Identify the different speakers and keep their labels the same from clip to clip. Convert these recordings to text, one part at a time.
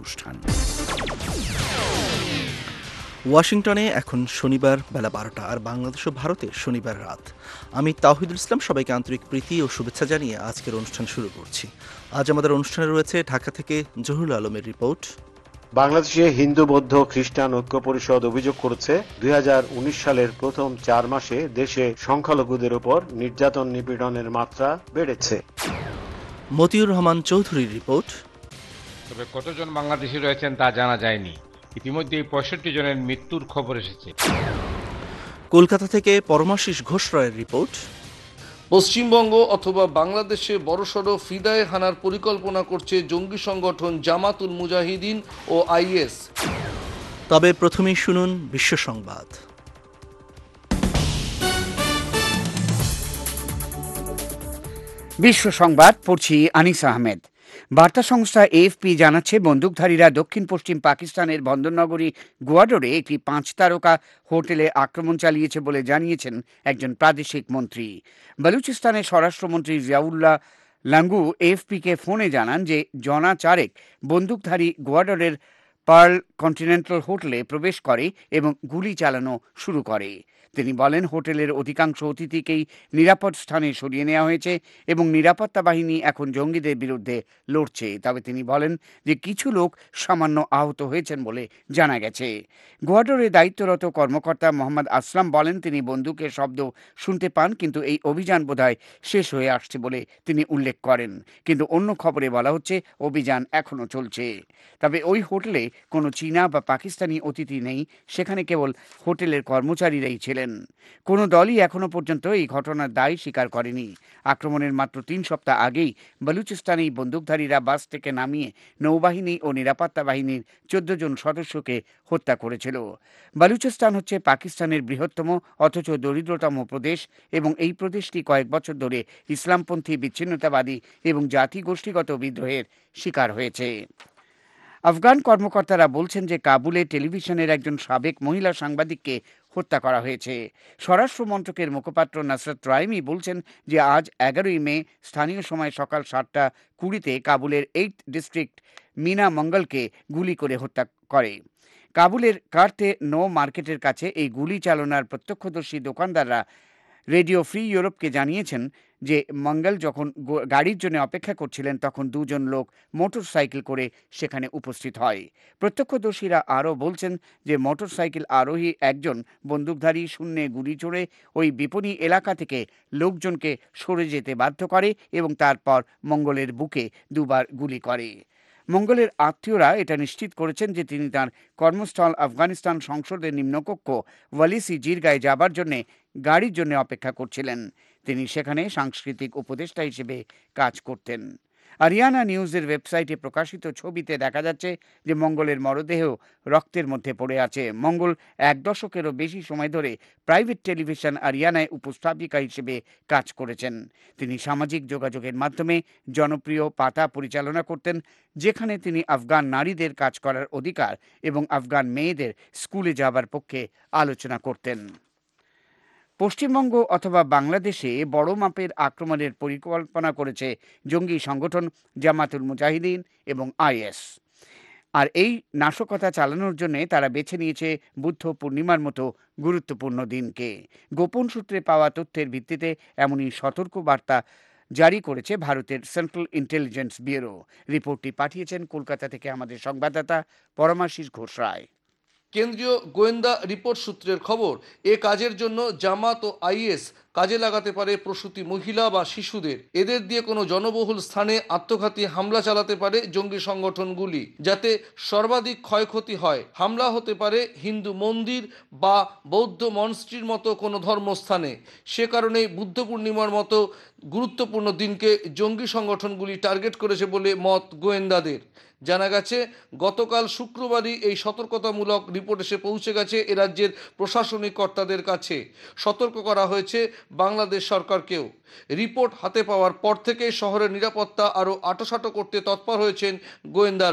Speaker 1: অনুষ্ঠান। ওয়াশিংটনে এখন শনিবার বেলা 12টা, আর বাংলাদেশ ও ভারতে শনিবার রাত। আমি তাওহিদুল ইসলাম সবাইকে আন্তরিক প্রীতি ও শুভেচ্ছা জানিয়ে আজকের অনুষ্ঠান শুরু করছি। আজ আমাদের অনুষ্ঠানে রয়েছে ঢাকা থেকে জহুরুল আলমের রিপোর্ট।
Speaker 2: বাংলাদেশে হিন্দু বৌদ্ধ খ্রিস্টান ঐক্য পরিষদ অভিযোগ করেছে 2019 সালের প্রথম 4 মাসে দেশে সংখ্যালঘুদের উপর নির্যাতন নিপীড়নের মাত্রা বেড়েছে।
Speaker 1: মতিউর রহমান চৌধুরীর রিপোর্ট।
Speaker 3: তবে কতজন বাংলাদেশি রয়েছেন তা জানা যায়নি। ইতিমধ্যেই 65 জনের মৃত্যুর খবর এসেছে।
Speaker 1: কলকাতা থেকে পরমাশিস ঘোষ রায়ের রিপোর্ট।
Speaker 4: পশ্চিমবঙ্গ অথবা বাংলাদেশে বড়সড় ফিদায়ে হানার পরিকল্পনা করছে জঙ্গি সংগঠন জামাতুল মুজাহিদিন ও আইএস।
Speaker 1: তবে প্রথমেই শুনুন বিশ্ব সংবাদ।
Speaker 5: বিশ্ব সংবাদ পড়ছি আনিস আহমেদ। বার্তা সংস্থা এএফপি জানাচ্ছে, বন্দুকধারীরা দক্ষিণ পশ্চিম পাকিস্তানের বন্দরনগরী গোয়াডরে একটি 5 তারকা হোটেলে আক্রমণ চালিয়েছে বলে জানিয়েছেন একজন প্রাদেশিক মন্ত্রী। বালুচিস্তানের স্বরাষ্ট্রমন্ত্রী জিয়াউল্লাহ লাঙ্গু এএফপিকে ফোনে জানান যে জনা চারেক বন্দুকধারী গোয়াডরের পার্ল কন্টিনেন্টাল হোটেলে প্রবেশ করে এবং গুলি চালানো শুরু করে। তিনি বলেন, হোটেলের অধিকাংশ অতিথিকেই নিরাপদ স্থানে সরিয়ে নেওয়া হয়েছে এবং নিরাপত্তা বাহিনী এখন জঙ্গিদের বিরুদ্ধে লড়ছে। তবে তিনি বলেন যে কিছু লোক সামান্য আহত হয়েছেন বলে জানা গেছে। গোয়াডরে দায়িত্বরত কর্মকর্তা মোহাম্মদ আসলাম বলেন, তিনি বন্দুকের শব্দ শুনতে পান, কিন্তু এই অভিযান বোধহয় শেষ হয়ে আসছে বলে তিনি উল্লেখ করেন। কিন্তু অন্য খবরে বলা হচ্ছে অভিযান এখনও চলছে। তবে ওই হোটেলে কোনো চীনা বা পাকিস্তানি অতিথি নেই, সেখানে কেবল হোটেলের কর্মচারীরাই ছিলেন। কোনো দলই এখনো পর্যন্ত এই ঘটনার দায় স্বীকার করেনি। আক্রমণের মাত্র 3 সপ্তাহ আগেই বালুচিস্তানে বন্দুকধারীরা বাস থেকে নামিয়ে নৌবাহিনী ও নিরাপত্তা বাহিনীর 14 জন সদস্যকে হত্যা করেছিল। বালুচিস্তান হচ্ছে পাকিস্তানের বৃহত্তম অথচ দরিদ্রতম প্রদেশ এবং এই প্রদেশটি কয়েক বছর ধরে ইসলামপন্থী বিচ্ছিন্নতাবাদী এবং জাতিগোষ্ঠীগত বিদ্রোহের শিকার হয়েছে। আফগান কর্মকর্তারা বলছেন যে কাবুলে টেলিভিশনের একজন সাবেক মহিলা সাংবাদিককে হত্যা করা হয়েছে। স্বরাষ্ট্র মন্ত্রকের মুখপাত্র নাসরাত রাইমি বলছেন যে আজ 11ই মে স্থানীয় সময় সকাল 7:20 কাবুলের 8th ডিস্ট্রিক্ট মিনা মঙ্গলকে গুলি করে হত্যা করে। কাবুলের কার্তে নো মার্কেটের কাছে এই গুলি চালনার প্রত্যক্ষদর্শী দোকানদাররা রেডিও ফ্রি ইউরোপকে জানিয়েছেন যে মঙ্গল যখন গাড়ির জন্য অপেক্ষা করছিলেন তখন 2 জন লোক মোটর সাইকেল করে সেখানে উপস্থিত হয়। প্রত্যক্ষদর্শীরা আরও বলছেন যে মোটর সাইকেল আরোহী একজন বন্দুকধারী শূন্যে গুলি ছোড়ে ওই বিপণী এলাকা থেকে লোকজনকে সরে যেতে বাধ্য করে এবং তারপর মঙ্গলের বুকে 2বার গুলি করে। মঙ্গলের আত্মীয়রা এটা নিশ্চিত করেছেন যে তিনি তার কর্মস্থল আফগানিস্তান সংসদের নিম্নকক্ষ ওয়ালিসি জিরগায় যাবার জন্য গাড়ির জন্য অপেক্ষা করছিলেন। তিনি সেখানে সাংস্কৃতিক উপদেষ্টা হিসেবে কাজ করতেন। আরিয়ানা নিউজের ওয়েবসাইটে প্রকাশিত ছবিতে দেখা যাচ্ছে যে মঙ্গলের মরদেহ রক্তের মধ্যে পড়ে আছে। মঙ্গল 1 দশকেরও বেশি সময় ধরে প্রাইভেট টেলিভিশন আরিয়ানায় উপস্থাপিকা হিসেবে কাজ করেছেন। তিনি সামাজিক যোগাযোগের মাধ্যমে জনপ্রিয় পাতা পরিচালনা করতেন, যেখানে তিনি আফগান নারীদের কাজ করার অধিকার এবং আফগান মেয়েদের স্কুলে যাবার পক্ষে আলোচনা করতেন। পশ্চিমবঙ্গ অথবা বাংলাদেশে বড় মাপের আক্রমণের পরিকল্পনা করেছে জঙ্গি সংগঠন জামাতুল মুজাহিদিন এবং আইএস। আর এই নাশকতা চালানোর জন্য তারা বেছে নিয়েছে বুদ্ধ পূর্ণিমার মতো গুরুত্বপূর্ণ দিনকে। গোপন সূত্রে পাওয়া তথ্যের ভিত্তিতে এমনই সতর্ক বার্তা জারি করেছে ভারতের সেন্ট্রাল ইন্টেলিজেন্স ব্যুরো। রিপোর্টটি পাঠিয়েছেন কলকাতা থেকে আমাদের সংবাদদাতা পরমাশিস ঘোষ রায়।
Speaker 4: কেন্দ্রীয় গোয়েন্দা রিপোর্ট সূত্রের খবর, এ কাজের জন্য জামাত ও আইএস কাজে লাগাতে পারে প্রসূতি মহিলা বা শিশুদের। এদের দিয়ে কোনো জনবহুল স্থানে আত্মঘাতী হামলা চালাতে পারে জঙ্গি সংগঠনগুলি, যাতে সর্বাধিক ক্ষয়ক্ষতি হয়। হামলা হতে পারে হিন্দু মন্দির বা বৌদ্ধ মনস্ট্রির মতো কোনো ধর্মস্থানে। সে কারণেই বুদ্ধ পূর্ণিমার মতো গুরুত্বপূর্ণ দিনকে জঙ্গি সংগঠনগুলি টার্গেট করেছে বলে মত গোয়েন্দাদের। জানা গেছে, গতকাল শুক্রবারই এই সতর্কতামূলক রিপোর্ট এসে পৌঁছে গেছে এ রাজ্যের প্রশাসনিক কর্তাদের কাছে। সতর্ক করা হয়েছে বাংলাদেশ সরকারকেও। রিপোর্ট হাতে পাওয়ার পর থেকে শহরের নিরাপত্তা আরও আঁটোসাঁটো করতে তৎপর হয়েছেন গোয়েন্দারা।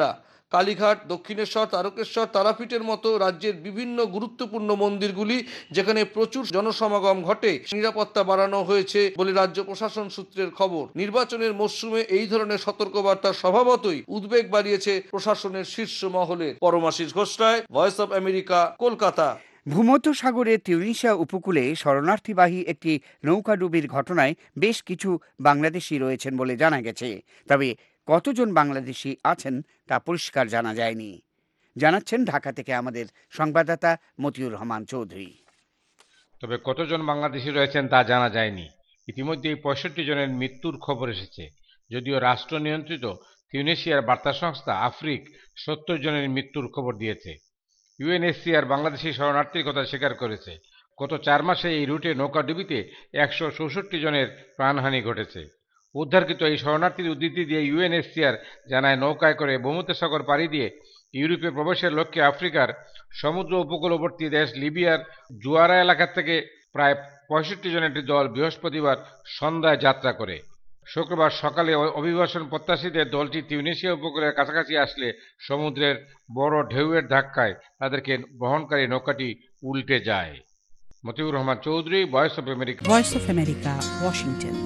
Speaker 4: কালীঘাট, দক্ষিণেশ্বর, তারকেশ্বর, তারাপীঠের মতো রাজ্যের বিভিন্ন গুরুত্বপূর্ণ মন্দিরগুলি যেখানে প্রচুর জনসমাগম ঘটে, নিরাপত্তা বাড়ানো হয়েছে বলে রাজ্য প্রশাসন সূত্রের খবর। নির্বাচনের মরশুমে এই ধরনের সতর্কবার্তা স্বভাবতই উদ্বেগ বাড়িয়েছে প্রশাসনের শীর্ষ মহলে। Paramashis Ghosh Roy, voice of America, Kolkata.
Speaker 5: ভূমধ্যসাগরের তিউনিসিয়া উপকূলে শরণার্থীবাহী একটি নৌকাডুবির ঘটনায় বেশ কিছু বাংলাদেশি রয়েছেন বলে জানা গেছে। তবে কতজন বাংলাদেশি আছেন তা পরিষ্কার জানা যায়নি। জানাচ্ছেন ঢাকা থেকে আমাদের সংবাদদাতা মতিউর রহমান চৌধুরী।
Speaker 3: তবে কতজন বাংলাদেশি রয়েছেন তা জানা যায়নি। ইতিমধ্যেই 65 জনের মৃত্যুর খবর এসেছে। যদিও রাষ্ট্র নিয়ন্ত্রিত তিউনিসিয়ার বার্তা সংস্থা আফ্রিক 70 জনের মৃত্যুর খবর দিয়েছে। ইউএনএইচসিআর বাংলাদেশি শরণার্থীর কথা স্বীকার করেছে। গত 4 মাসে এই রুটে নৌকাডুবিতে 164 জনের প্রাণহানি ঘটেছে। উদ্ধারকৃত এই শরণার্থীর উদ্ধৃতি দিয়ে ইউএনএইচসিআর জানায়, নৌকায় করে ভূমধ্যসাগর পাড়ি দিয়ে ইউরোপে প্রবেশের লক্ষ্যে আফ্রিকার সমুদ্র উপকূলবর্তী দেশ লিবিয়ার জুয়ারা এলাকা থেকে প্রায় 65 জনের একটি দল বৃহস্পতিবার সন্ধ্যায় যাত্রা করে। শুক্রবার সকালে অভিবাসন প্রত্যাশীদের দলটি তিউনিসিয়া উপকূলের কাছাকাছি আসলে সমুদ্রের বড় ঢেউয়ের ধাক্কায় তাদেরকে বহনকারী নৌকাটি উল্টে যায়। Matiur Rahman Chowdhury, voice of America,
Speaker 6: Washington.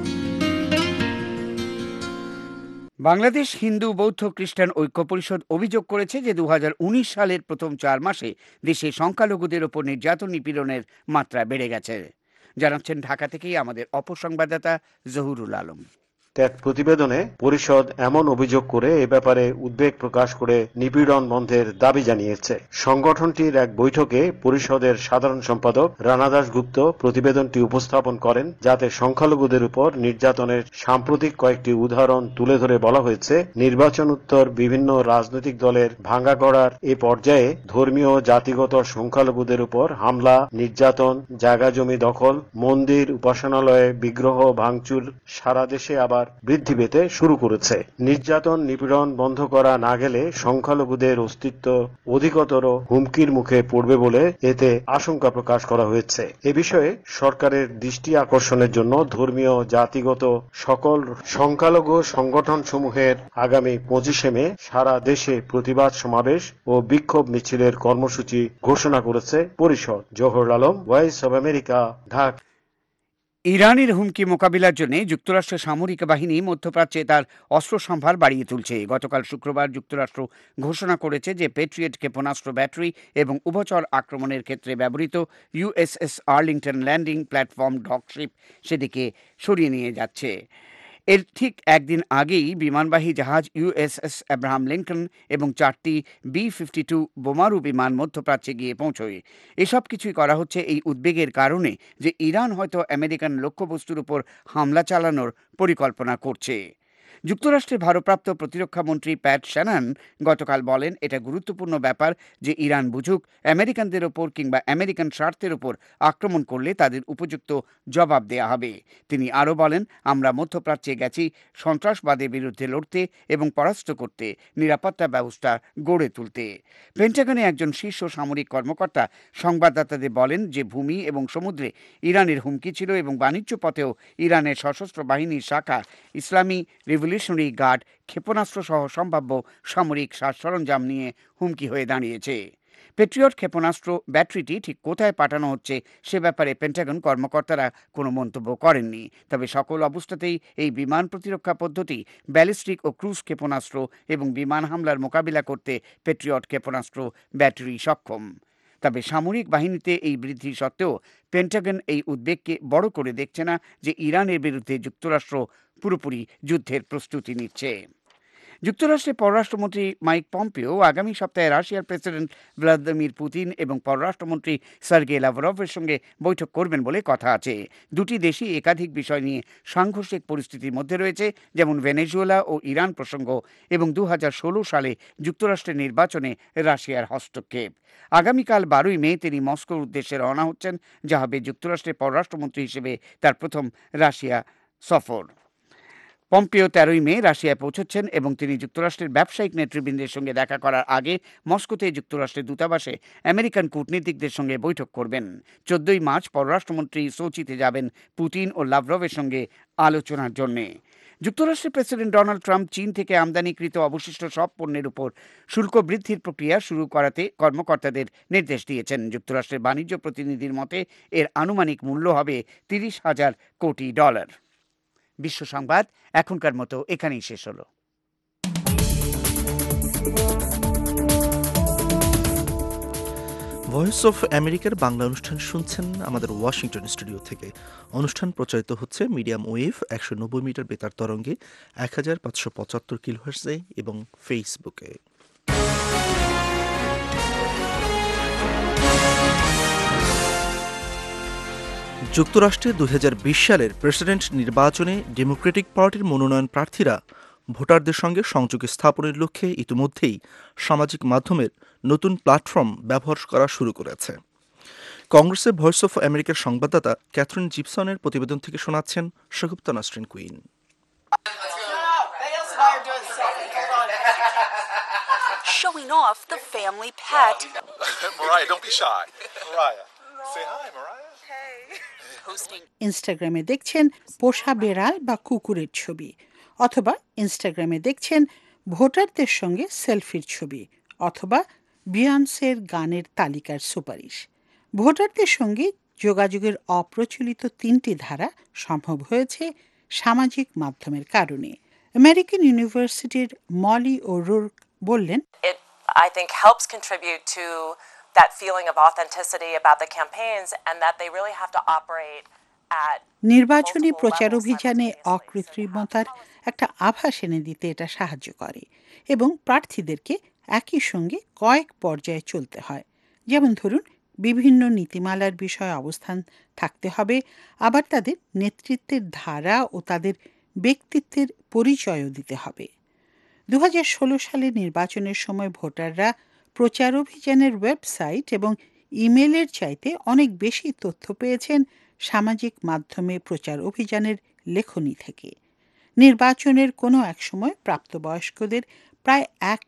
Speaker 5: Bangladesh Hindu বৌদ্ধ খ্রিস্টান ঐক্য পরিষদ অভিযোগ করেছে যে 2019 সালের প্রথম 4 মাসে দেশে সংখ্যালঘুদের ওপর নির্যাতন নিপীড়নের মাত্রা বেড়ে গেছে। জানাচ্ছেন ঢাকা থেকেই আমাদের অপর সংবাদদাতা জহুরুল আলম।
Speaker 2: এক প্রতিবেদনে পরিষদ এমন অভিযোগ করে এ ব্যাপারে উদ্বেগ প্রকাশ করে নিপীড়ন বন্ধের দাবি জানিয়েছে। সংগঠনটির এক বৈঠকে পরিষদের সাধারণ সম্পাদক রানা দাশগুপ্ত প্রতিবেদনটি উপস্থাপন করেন, যাতে সংখ্যালঘুদের উপর নির্যাতনের সাম্প্রতিক কয়েকটি উদাহরণ তুলে ধরে বলা হয়েছে, নির্বাচনোত্তর বিভিন্ন রাজনৈতিক দলের ভাঙা গড়ার এ পর্যায়ে ধর্মীয় জাতিগত সংখ্যালঘুদের উপর হামলা, নির্যাতন, জায়গা জমি দখল, মন্দির উপাসনালয়ে বিগ্রহ ভাঙচুর সারা দেশে আবার বৃদ্ধি পেতে শুরু করেছে। নির্যাতন নিপীড়ন বন্ধ করা না গেলে সংখ্যালঘুদের অস্তিত্ব অধিকতর হুমকির মুখে পড়বে বলে এতে আশঙ্কা প্রকাশ করা হয়েছে। এ বিষয়ে সরকারের দৃষ্টি আকর্ষণের জন্য ধর্মীয় জাতিগত সকল সংখ্যালঘু সংগঠন সমূহের আগামী 25 মে সারা দেশে প্রতিবাদ সমাবেশ ও বিক্ষোভ মিছিলের কর্মসূচি ঘোষণা করেছে পরিষদ। Zahurul Alam, voice of America, Dhaka.
Speaker 5: ইরানের হুমকি মোকাবিলার জন্য যুক্তরাষ্ট্রের সামরিক বাহিনী মধ্যপ্রাচ্যে তার অস্ত্র সম্ভার বাড়িয়ে তুলছে। গতকাল শুক্রবার যুক্তরাষ্ট্র ঘোষণা করেছে যে পেট্রিয়েট ক্ষেপণাস্ত্র ব্যাটারি এবং উভচর আক্রমণের ক্ষেত্রে ব্যবহৃত USS Arlington landing platform dock ship সেদিকে সরিয়ে নিয়ে যাচ্ছে। এর ঠিক একদিন আগেই বিমানবাহী জাহাজ ইউএসএস আব্রাহাম লিঙ্কন এবং 4টি B-52 বোমারু বিমান মধ্যপ্রাচ্যে গিয়ে পৌঁছয়। এসব কিছুই করা হচ্ছে এই উদ্বেগের কারণে যে ইরান হয়তো আমেরিকান লক্ষ্যবস্তুর উপর হামলা চালানোর পরিকল্পনা করছে। যুক্তরাষ্ট্রের ভারপ্রাপ্ত প্রতিরক্ষামন্ত্রী প্যাট শ্যানান গতকাল বলেন, এটা গুরুত্বপূর্ণ ব্যাপার যে ইরান বুঝুক আমেরিকানদের ওপর কিংবা আমেরিকান স্বার্থের ওপর আক্রমণ করলে তাদের উপযুক্ত জবাব দেয়া হবে। তিনি আরও বলেন, আমরা মধ্যপ্রাচ্যে গেছি সন্ত্রাসবাদের বিরুদ্ধে লড়তে এবং পরাস্ত করতে, নিরাপত্তা ব্যবস্থা গড়ে তুলতে। পেন্টাগনে একজন শীর্ষ সামরিক কর্মকর্তা সংবাদদাতাদের বলেন যে ভূমি এবং সমুদ্রে ইরানের হুমকি ছিল এবং বাণিজ্য পথেও ইরানের সশস্ত্র বাহিনীর শাখা ইসলামী রিভলিউশনারি গার্ড ক্ষেপণাস্ত্র সহ সম্ভাব্য সামরিক সাজ সরঞ্জাম নিয়ে হুমকি হয়ে দাঁড়িয়েছে। পেট্রিয়ট ক্ষেপণাস্ত্র ব্যাটারিটি ঠিক কোথায় পাঠানো হচ্ছে সে ব্যাপারে পেন্টাগন কর্মকর্তারা কোনো মন্তব্য করেননি। তবে সকল অবস্থাতেই এই বিমান প্রতিরক্ষা পদ্ধতি ব্যালিস্টিক ও ক্রুজ ক্ষেপণাস্ত্র এবং বিমান হামলার মোকাবিলা করতে পেট্রিয়ট ক্ষেপণাস্ত্র ব্যাটারি সক্ষম। তবে সামরিক বাহিনীতে এই বৃদ্ধি সত্ত্বেও পেন্টাগন এই উদ্বেগকে বড় করে দেখছে না যে ইরানের বিরুদ্ধে যুক্তরাষ্ট্র পুরোপুরি যুদ্ধের প্রস্তুতি নিচ্ছে। যুক্তরাষ্ট্রের পররাষ্ট্রমন্ত্রী মাইক পম্পিও আগামী সপ্তাহে রাশিয়ার প্রেসিডেন্ট ভ্লাদিমির পুতিন এবং পররাষ্ট্রমন্ত্রী সার্গে লাভরভের সঙ্গে বৈঠক করবেন বলে কথা আছে। দুটি দেশই একাধিক বিষয় নিয়ে সাংঘর্ষিক পরিস্থিতির মধ্যে রয়েছে, যেমন ভেনেজুয়েলা ও ইরান প্রসঙ্গ এবং 2016 সালে যুক্তরাষ্ট্রের নির্বাচনে রাশিয়ার হস্তক্ষেপ। আগামীকাল 12 মে তিনি মস্কোর উদ্দেশ্যে রওনা হচ্ছেন, যা হবে যুক্তরাষ্ট্রের পররাষ্ট্রমন্ত্রী হিসেবে তার প্রথম রাশিয়া সফর। পম্পিও 13 মে রাশিয়ায় পৌঁছচ্ছেন এবং তিনি যুক্তরাষ্ট্রের ব্যবসায়িক নেতৃবৃন্দের সঙ্গে দেখা করার আগে মস্কোতে যুক্তরাষ্ট্রের দূতাবাসে আমেরিকান কূটনীতিকদের সঙ্গে বৈঠক করবেন। 14 মার্চ পররাষ্ট্রমন্ত্রী সোচিতে যাবেন পুতিন ও লাভরভের সঙ্গে আলোচনার জন্যে। যুক্তরাষ্ট্রের প্রেসিডেন্ট ডোনাল্ড ট্রাম্প চীন থেকে আমদানিকৃত অবশিষ্ট সব পণ্যের উপর শুল্ক বৃদ্ধির প্রক্রিয়া শুরু করাতে কর্মকর্তাদের নির্দেশ দিয়েছেন। যুক্তরাষ্ট্রের বাণিজ্য প্রতিনিধির মতে এর আনুমানিক মূল্য হবে $30,000 কোটি। বিশ্ব সংবাদ এখনকার মতো এখানেই শেষ হলো।
Speaker 1: ভয়েস অফ আমেরিকার বাংলা অনুষ্ঠান শুনছেন আমাদের ওয়াশিংটন স্টুডিও থেকে। অনুষ্ঠান প্রচারিত হচ্ছে মিডিয়াম ওয়েভ 190 মিটার বেতার তরঙ্গে 1575 কিলোহার্টজে এবং ফেসবুকে। যুক্তরাষ্ট্রে 2020 সালের প্রেসিডেন্ট নির্বাচনে ডেমোক্রেটিক পার্টির মনোনয়ন প্রার্থীরা ভোটারদের সঙ্গে সংযোগ স্থাপনের লক্ষ্যে ইতিমধ্যেই সামাজিক মাধ্যমের নতুন প্ল্যাটফর্ম ব্যবহার করা শুরু করেছে। কংগ্রেসের ভয়েস অফ আমেরিকার সংবাদদাতা ক্যাথরিন জিপসনের প্রতিবেদন থেকে শোনাচ্ছেন শগুপ্তা নাসরিন কুইন।
Speaker 6: Showing off the family pet.
Speaker 7: Mariah, don't be shy. Mariah, say hi, Mariah.
Speaker 6: Posting
Speaker 8: ইনস্টাগ্রামে দেখছেন পোষা বেড়াল বা কুকুরের ছবি, অথবা ইনস্টাগ্রামে দেখছেন ভোটারদের সঙ্গে সেলফির ছবি, অথবা বিয়ন্সের গানের তালিকার সুপারিশ। ভোটারদের সঙ্গে যোগাযোগের অপ্রচলিত 3টি ধারা সম্ভব হয়েছে সামাজিক মাধ্যমের কারণে। আমেরিকান ইউনিভার্সিটির মলি ও'রোর্ক বললেন,
Speaker 9: It, I think, helps contribute to that feeling of authenticity about the campaigns and that they really have to operate at
Speaker 8: নির্বাচনী প্রচার অভিযানে অকৃত্রিমতার একটা আভাস এনে দিতে এটা সাহায্য করে এবং প্রার্থীদেরকে একই সঙ্গে কয়েক পর্যায়ে চলতে হয়। যেমন ধরুন, বিভিন্ন নীতিমালার বিষয়ে অবস্থান থাকতে হবে, আবার তাদের নেতৃত্বের ধারা ও তাদের ব্যক্তিত্বের পরিচয়ও দিতে হবে। 2016 সালের নির্বাচনের সময় ভোটাররা প্রচার অভিযানের ওয়েবসাইট এবং ইমেলের চাইতে অনেক বেশি তথ্য পেয়েছেন সামাজিক মাধ্যমে প্রচার অভিযানের লেখনী থেকে। নির্বাচনের কোনো এক সময় প্রাপ্তবয়স্কদের প্রায়